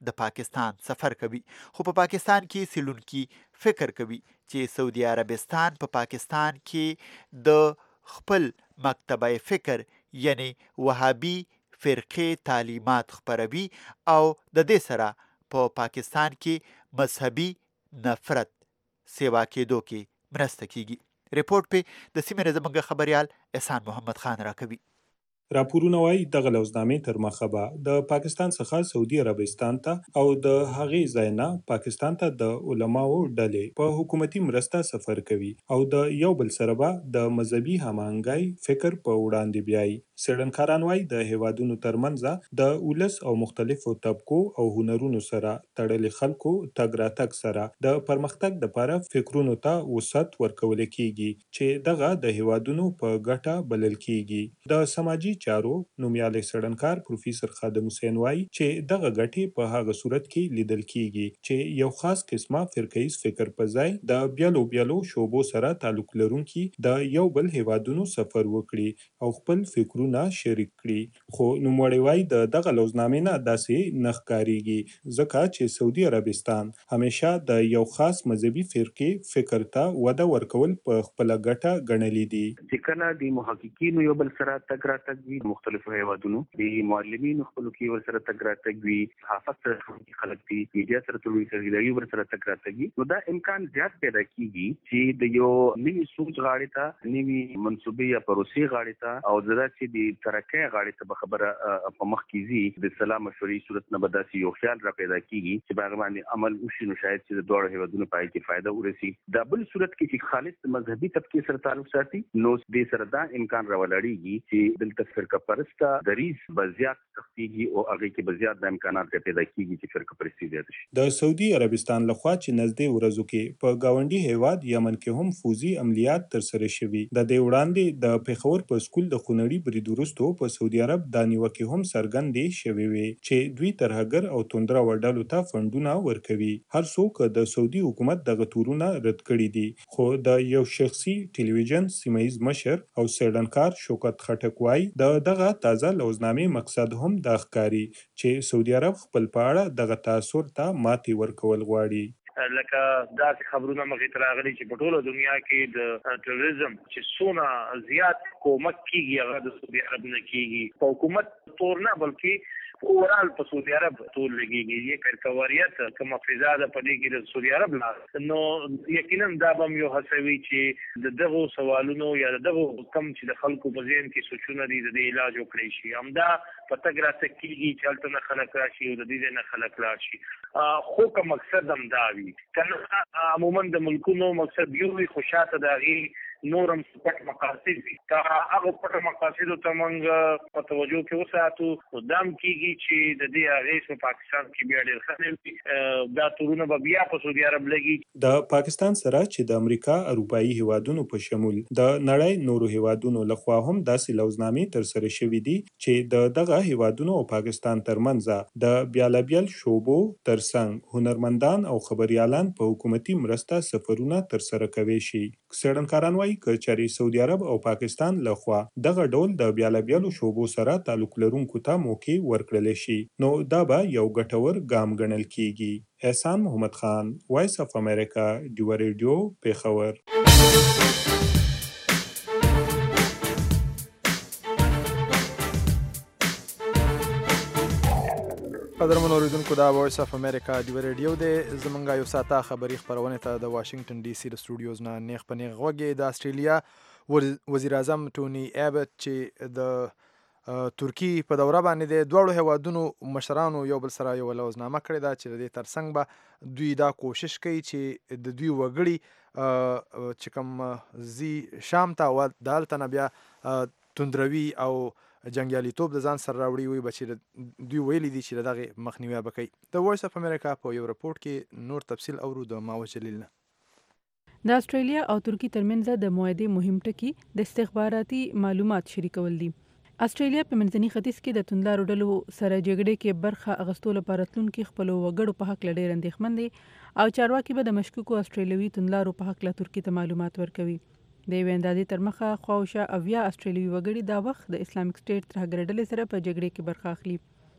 د پاکستان سفر کوي، خو په پاکستان کې سیلونکي فکر کوي چې سعودي عربستان په پاکستان کې د خپل مکتبه فکر یعنی وهابي فرقې تعلیمات خپروي او د دې سره په پاکستان کې مذهبي نفرت سیوا کېدو کې مرسته کیږي. ریپورت په د سیمې زموږ خبريال احسان محمد خان راکوي. راپورونه وايي دغه لوزنامې تر مخه به د پاکستان څخه سعودي عربستان ته او د هغې ځای نه پاکستان ته د علماو ډلې په حکومتي مرسته سفر کوي او د یو بل سره به د مذهبي هماهنګۍ فکر په وړاندې بیایي. څېړنکاران وايي د هیوادونو ترمنځ د ولس او مختلفو طبقو او هنرونو سره تړلې خلکو تګ راتګ سره د پرمختګ لپاره فکرونو ته وسعت ورکول کیږي چې دغه د هیوادونو په ګټه بلل کیږي. د سماجي چارو نومیالي څېړنکار پروفیسور خادم حسین وایي چې دغه ګټې په هغه صورت کې لیدل کیږي چې یو خاص قسمه فرقه‌ایز فکر په ځای د بیلو شعبو سره تعلق لرونکي د یو بل هیوادونو سفر وکړي او خپل فکرونه شریک کړي. خو نوموړی وایي د دغه لوزنامې نه داسې نه ښکارېږي ځکه چې سعودي عربستان همیشه د یو خاص مذهبي فرقې فکر ته وده ورکول په خپله ګټه ګڼلي دي. چې کله د محققینو یو بل سره تګ راتګ وي مختلفو هیوادونو د معلمینو خپلو کې ور سره تګ راتګ وي، صحافت سره خلک دي، میډیا سره ټولوي سره ور سره تګ راتګ وي، نو دا امکان زیات پیدا کیږي چې د یو نوي سوچ غاړې ته نوي منصوبې یا پروسې غاړې ته او زړه چې د ترقۍ غاړې ته به خبره په مخ کې ځي د سلام مشورې صورت نه به داسې یو خیال را پیدا کیږي چې باغ باندې عمل وشي نو شاید چې د دواړو هیوادونو په کې فایده ورسي. دا بل صورت کې چې خالص مذهبي طبقې سره تعلق ساتي نو دې سره دا امکان راولاړېږي چې دلته فرقه پرسته دریز به زیات سختېږي او هغې کې به زیات د امکانات پیدا کېږي چې فرقه پرستي زیاته شي. د سعودي عربستان لخوا چې نږدې ورځو کې په ګاونډي هیواد یمن کې هم فوزي عملیات ترسره شوي، د دې وړاندې د پېښور په سکول د خونړي برید وروسته په سعودي عرب دا نیوکې هم څرګندې شوې وې چې دوی ترهګر او توندره ډلو ته فنډونه ورکوي. هر څوک د سعودي حکومت دغه تورونه رد کړي دي، خو د یو شخصي ټلویزیون سیمه ییز مشر او څېړنکار شوکت خټک وایي دغه تازه لوزنامې مقصد هم دا ښکاري چې سعودي عرب خپل په اړه دغه تاثر ته ماتې ورکول غواړي. لکه داسې خبرونه مخې ته راغلي چې په ټوله دنیا کې د تروریزم چې څونه زیات کومک کیږي هغه د سعودي عرب نه کیږي. په حکومت تور نه بلکې اورال په سعودي عرب ټول لګيږي. یې کرکواریت کومه فضا ده په دې کې د سعودي عرب نه نو یقینا دا به یو هڅوي چې د دغه سوالونو یا دغه کم چې د خلکو په ذهن کې سوچونه دي د علاج وکړي شي. همدا په تګ راتګ کېږي چې هلته نه خلک راشي او د دې نه خلک راشي. خو که مقصد هم دا وي کنه عموما د ملکونو مقصد یو وي خو شاته د هغې نورم پټ مقاصد وي. هغه پټ مقاصدو ته موږ په توجه کې وساتو نو دا هم کېږي چې د دې اغېز په پاکستان کې بیا ډېر ښه نه وي. دا تورونه به بیا په سعودي عرب لګي. د پاکستان سره چې د امریکا اروپایي هیوادونو په شمول د نړۍ نورو هیوادونو لخوا هم داسې لوزنامې ترسره شوي دي چې د دغه هیوادونو او پاکستان ترمنځ د بیلابیل شعبو ترڅنګ هنرمندان او خبریالان په حکومتي مرسته سفرونه ترسره کوي شي. څېړنکاران وایي که چېرې سعودي عرب او پاکستان لخوا دغه ډول د بیلابیلو شعبو سره تعلق لرونکو ته موقع ورکړلی شي نو دا به یو ګټور ګام ګڼل کیږي. احسان محمد خان، وایس اف امریکا، ډیوه ریډیو، پېښور. قدرمن اوریدونکو دا وایس اف امریکا ډیوه ریډیو دی. زمونږ یو ساعته خبري خپرونې ته د واشنگټن ډي سي د سټوډیوز نه نیغ په نیغ غوږی. د استرالیا وزیر اعظم ټوني ایبټ چې د ترکی په دوره باندې د دواړو هیوادونو مشرانو یو بل سره یو لوزنامه کړې ده چې د دې ترڅنګ به دوی دا کوشش کوي چې د دوی وګړي چې کوم زی شام ته او د هلته نه بیا توندروي او جنګیالیتوب د ځان سره راوړي وي به چې دوی ویلي دي چې د دغې مخنیوی به کوي. د وایس اف امریکا په یو رپورټ کې نور تفصیل اورو د ماوه جلیل نه. د استرالیا او ترکی ترمنځ د معاهدې مهم ټکي د استخباراتي معلومات شریکول دي. استرالیا په منځني ختیځ کې د توندلارو ډلو سره جګړې کې برخه اخیستو لپاره راتلونکي خپلو وګړو په حق ډېر اندېښمن دي او چارواکي به د مشکوکو استرالیوي توندلارو په حق ترکی ته معلومات ورکوي. د یوې اندازې تر مخه خواوشا 80 استرالیوي وګړي دا وخت د اسلامک سټیټ ترهګر ډلې سره په جګړې کې برخه اخلي.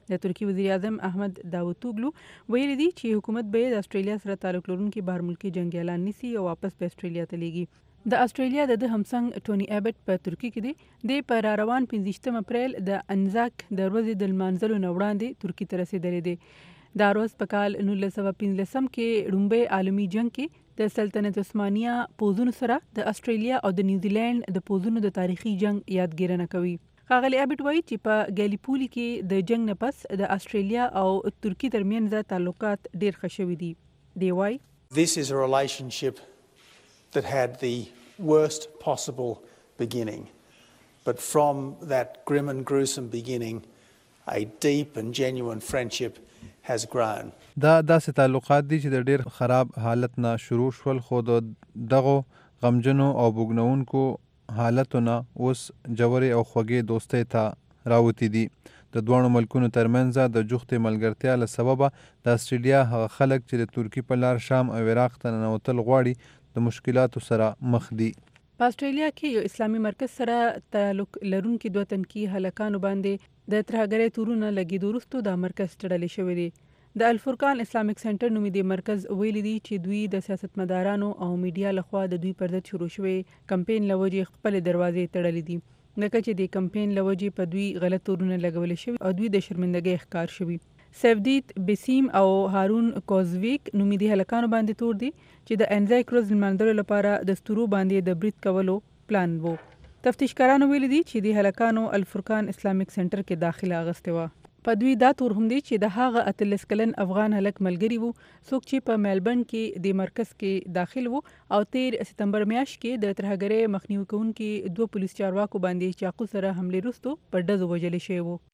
د ترکی وزیر اعظم احمد داوودوغلو ویلي دي چې حکومت به د استرالیا سره تعلق لرونکي بهر ملکي جنګیالان نیسي او واپس په استرالیا ته لیږي. د استرالیا د همسنګ ټونی ایبټ په ترکی کې دی د پر روان 15 اپریل د انزاک د ورځې د لمانځلو نه وړاندې ترکی ته رسیدلی دی. دا ورځ په کال 1915 کې لومړی عالمي جنګ کې د سلطنت عثمانیه پوځونو سره د استرالیا او د نیوزیلند د پوځونو د تاریخي جنګ یادګیرنه کوي. ښاغلی ایبټ وایي چې په ګالیپولي کې د جنګ نه پس د استرالیا او ترکی ترمنځ تعلقات ډېر ښه شوي دي. دی وایي This is a relationship that had the worst possible beginning, but from that grim and gruesome beginning a deep and genuine friendship has grown. دا داسې تعلقات دي چې د ډېر خراب حالت نه شروع شول خو د دغو غمجنو او بوږنونکو حالتونه اوس جوړې او خوږې دوستۍ ته راوتی دي. د دوانو ملکونو ترمنځ د جوختې ملګرتیا له سببه د استرالیا هغه خلک چې د ترکی په لار شام او عراق ته ننوتل غواړي د مشکلاتو سره مخ دي. په استرالیا کې یو اسلامي مرکز سره تعلق لرونکي دوه تنکي هلکانو باندې د ترهګرۍ تورونه لګېدو وروسته دا مرکز تړلی شوی دی. د الفرقان اسلامیک سنټر نومې د مرکز ویلي دي چې دوی د سیاستمدارانو او میډیا لخوا د دوی پر ضد شروع شوی کمپین له وجې خپلې دروازې تړلې دي. لکه چې د کمپین له وجې په دوی غلط تورونه لګولی شوي او دوی د شرمندګۍ ښکار شوي. سیفدیت بسیم او هارون کوزویک نومې د هلکانو باندې تور دي چې د انزاک ورځ لمانځلو لپاره د ستورو باندې د برید کولو پلان وو. تفتیشکارانو ویلي دي چې د هلکانو الفرقان اسلامیک سنټر کې داخله اغوستې وه. په دوی دا تور هم دی چې د هغه 18 کلن افغان هلک ملګري وو څوک چې په میلبرن کې د مرکز کې داخل وو او 13 سپتمبر میاشت کې د ترهګرۍ مخنیوي کوونکي 2 پولیس چارواکو باندې چاقو سره حملې وروسته په ډزو وژل شوي وو.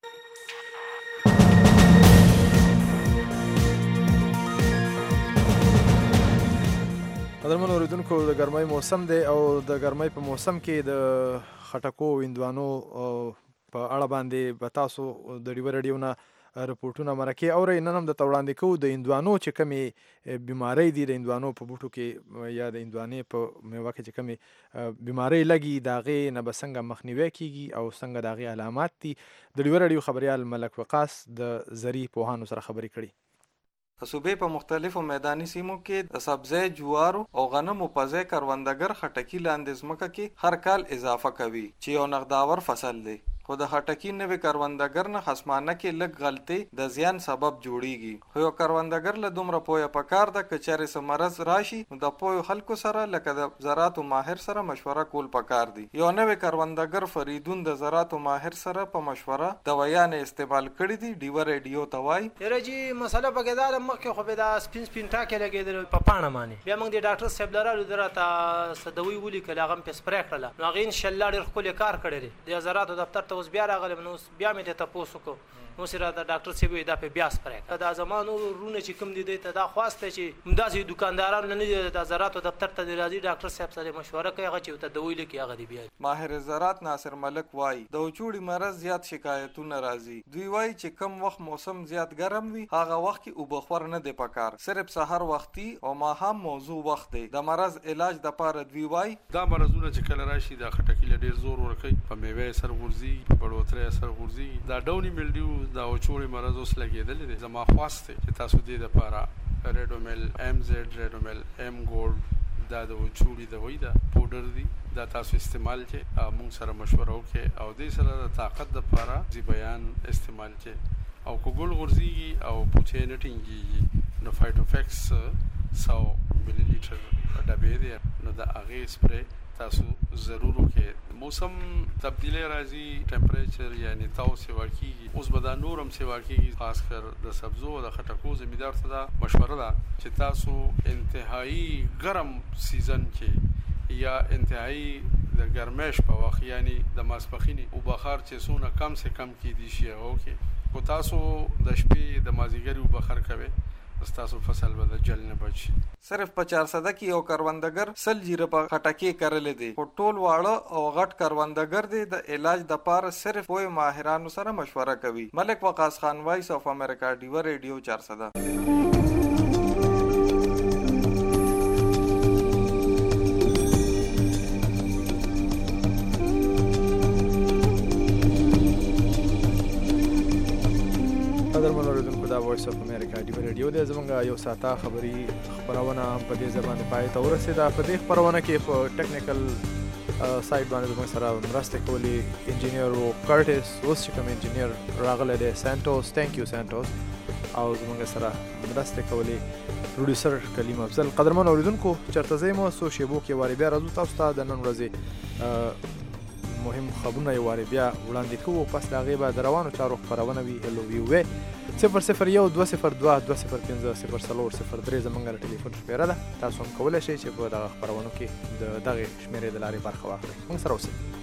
قدرمن اوریدونکو د ګرمۍ موسم دی او د ګرمۍ په موسم کې د خټکو ویندوانو په اړه باندې به تاسو د ډیوه رادیو نه رپورټونه مرکې اورئ. نن هم درته وړاندې کوو د هندوانو چې کومې بیمارۍ دي د هندوانو په بوټو کې یا د هندوانې په میوه کې چې کومې بیمارۍ لګي د هغې نه به څنګه مخنیوی کیږي او څنګه د هغې علامات دي. د ډیوه رادیو خبریال ملک وقاص د زرعي پوهانو سره خبرې کړي. د صوبې په مختلفو میداني سیمو کې د سبزی، جوارو او غنمو په ځای کروندګر خټکي لاندې ځمکه کې هر کال اضافه کوي چې یو نغداور فصل دی. خو د خټکي نوې کروندګر نه خصمانه کې لږ غلطي د زیان سبب جوړیږي. خو یو کروندګر له دومره پوهه پکار ده که چېرې څه مرض راشي نو د پوهو خلکو سره لکه د زراعتو ماهر سره مشوره کول پکار دي. یو نوې کروندګر فریدون د زراعتو ماهر سره په مشوره دوايانې استعمال کړي دي. ډیوه رادیو ته وایي یاره جی مسله پکې دا مخکې خو به دا سپین ټاکې لګېدل په پاڼه باندې بیا موږ د ډاکټر صاحب لرالو درته څه دوی ولیکل هغه مې سپری کړله نو هغې انشاءالله ډېر ښکلی کار کړی دی. د زراعتو دفتر ته اوس بیا راغلم نو بیا مې ته تپوس وکړو نو سره د ډاکټر صاحب دا په بیا سپری دا زما نور رونه چې کوم دي ته دا خواست چې همداسې دکانداران نه د زراعتو دفتر ته راځي ډاکټر صاحب سره مشوره کوي هغه چې ته دوی لیکي هغه دی بیا. ماهر زراعت ناصر ملک وایي د وچوړي مرض زیات شکایتونه راځي. دوی وایي چې کم وخت موسم زیات ګرم وي هغه وخت کې اوبخور نه دی پکار صرف سحر وختي او ماښام موضوع وخت دی. د مرض علاج د پاره دوی وایي دا مرضونه چې کله راشي د خټکي له ډیر زور ورکوي په میوه سر غورځي په بړوترې سر غورځي دا ډاوني ملډیو دا وچوړي مرض اوس لګېدلی دی. زما خواست دی چې تاسو دې دپاره ریډومیل ام زیډ ریډومیل ام ګولډ دا د وچوړي دوی ده پوډر دي دا تاسو استعمال کې مونږ سره مشوره وکړئ او دې سره د طاقت دپاره زیبیان استعمال کې او که ګل غورځېږي او پوچې نه ټینګېږي نو فایټوفیکس 100 ملي لیټر ډبې دی نو د هغې سپری تاسو ضرور وکړئ. موسم تبدیلی راځي ټمپریچر یعنی تاو سیوا کېږي اوس به دا نور هم سیوا کېږي خاص کر د سبزو او د خټکو زمیندار ته دا مشوره ده چې تاسو انتهایی ګرم سیزن کې یا انتهایی د ګرمش په وخت یعنی د ماسپښیني او بخار چې څونه کم سے کم کېدی شي هغه وکړئ. خو تاسو د شپې د مازدیګري وبخار کوئ ستاسو فصل به د جل نه بچ. صرف په 400 کې یو کروندګر 100 جیره په خټکي کرلې دي. په ټول واړه او غټ کروندګر دي د علاج د پاره صرف وای ماهرانو سره مشوره کوي. ملک وقاص خان وایس اف امریکا ډیو رادیو 400. قدرمنو اوریدونکو دا وایس اف امریکا ډیو ریډیو دی زمونږ یو ساعته خبري خبرونه هم په دې ځای باندې پای ته ورسېده. په دې خبرونه کې په ټیکنیکل سایډ باندې زموږ سره مرسته کولی انجینیر کارټس، اوس چې کوم انجینیر راغلی دی سانټوس، تھینک یو سانټوس، او زموږ سره مرسته کولی پروډوسر کلیم افضل. قدرمنو اوریدونکو چېرته ځئ مو څو شیبو کې وارې بیا راځو تاسو ته د نن ورځې مهم خبرونه یې وارې بیا وړاندې کوو. پس د هغې به د روانو چارو خپرونه وي LOVOA 001 202 205 0403 زموږ د ټلیفون شمېره ده. تاسو هم کولی شئ چې په دغه خپرونو کې د دغې شمېرې د لارې برخه واخلئ. موږ سره اوسئ.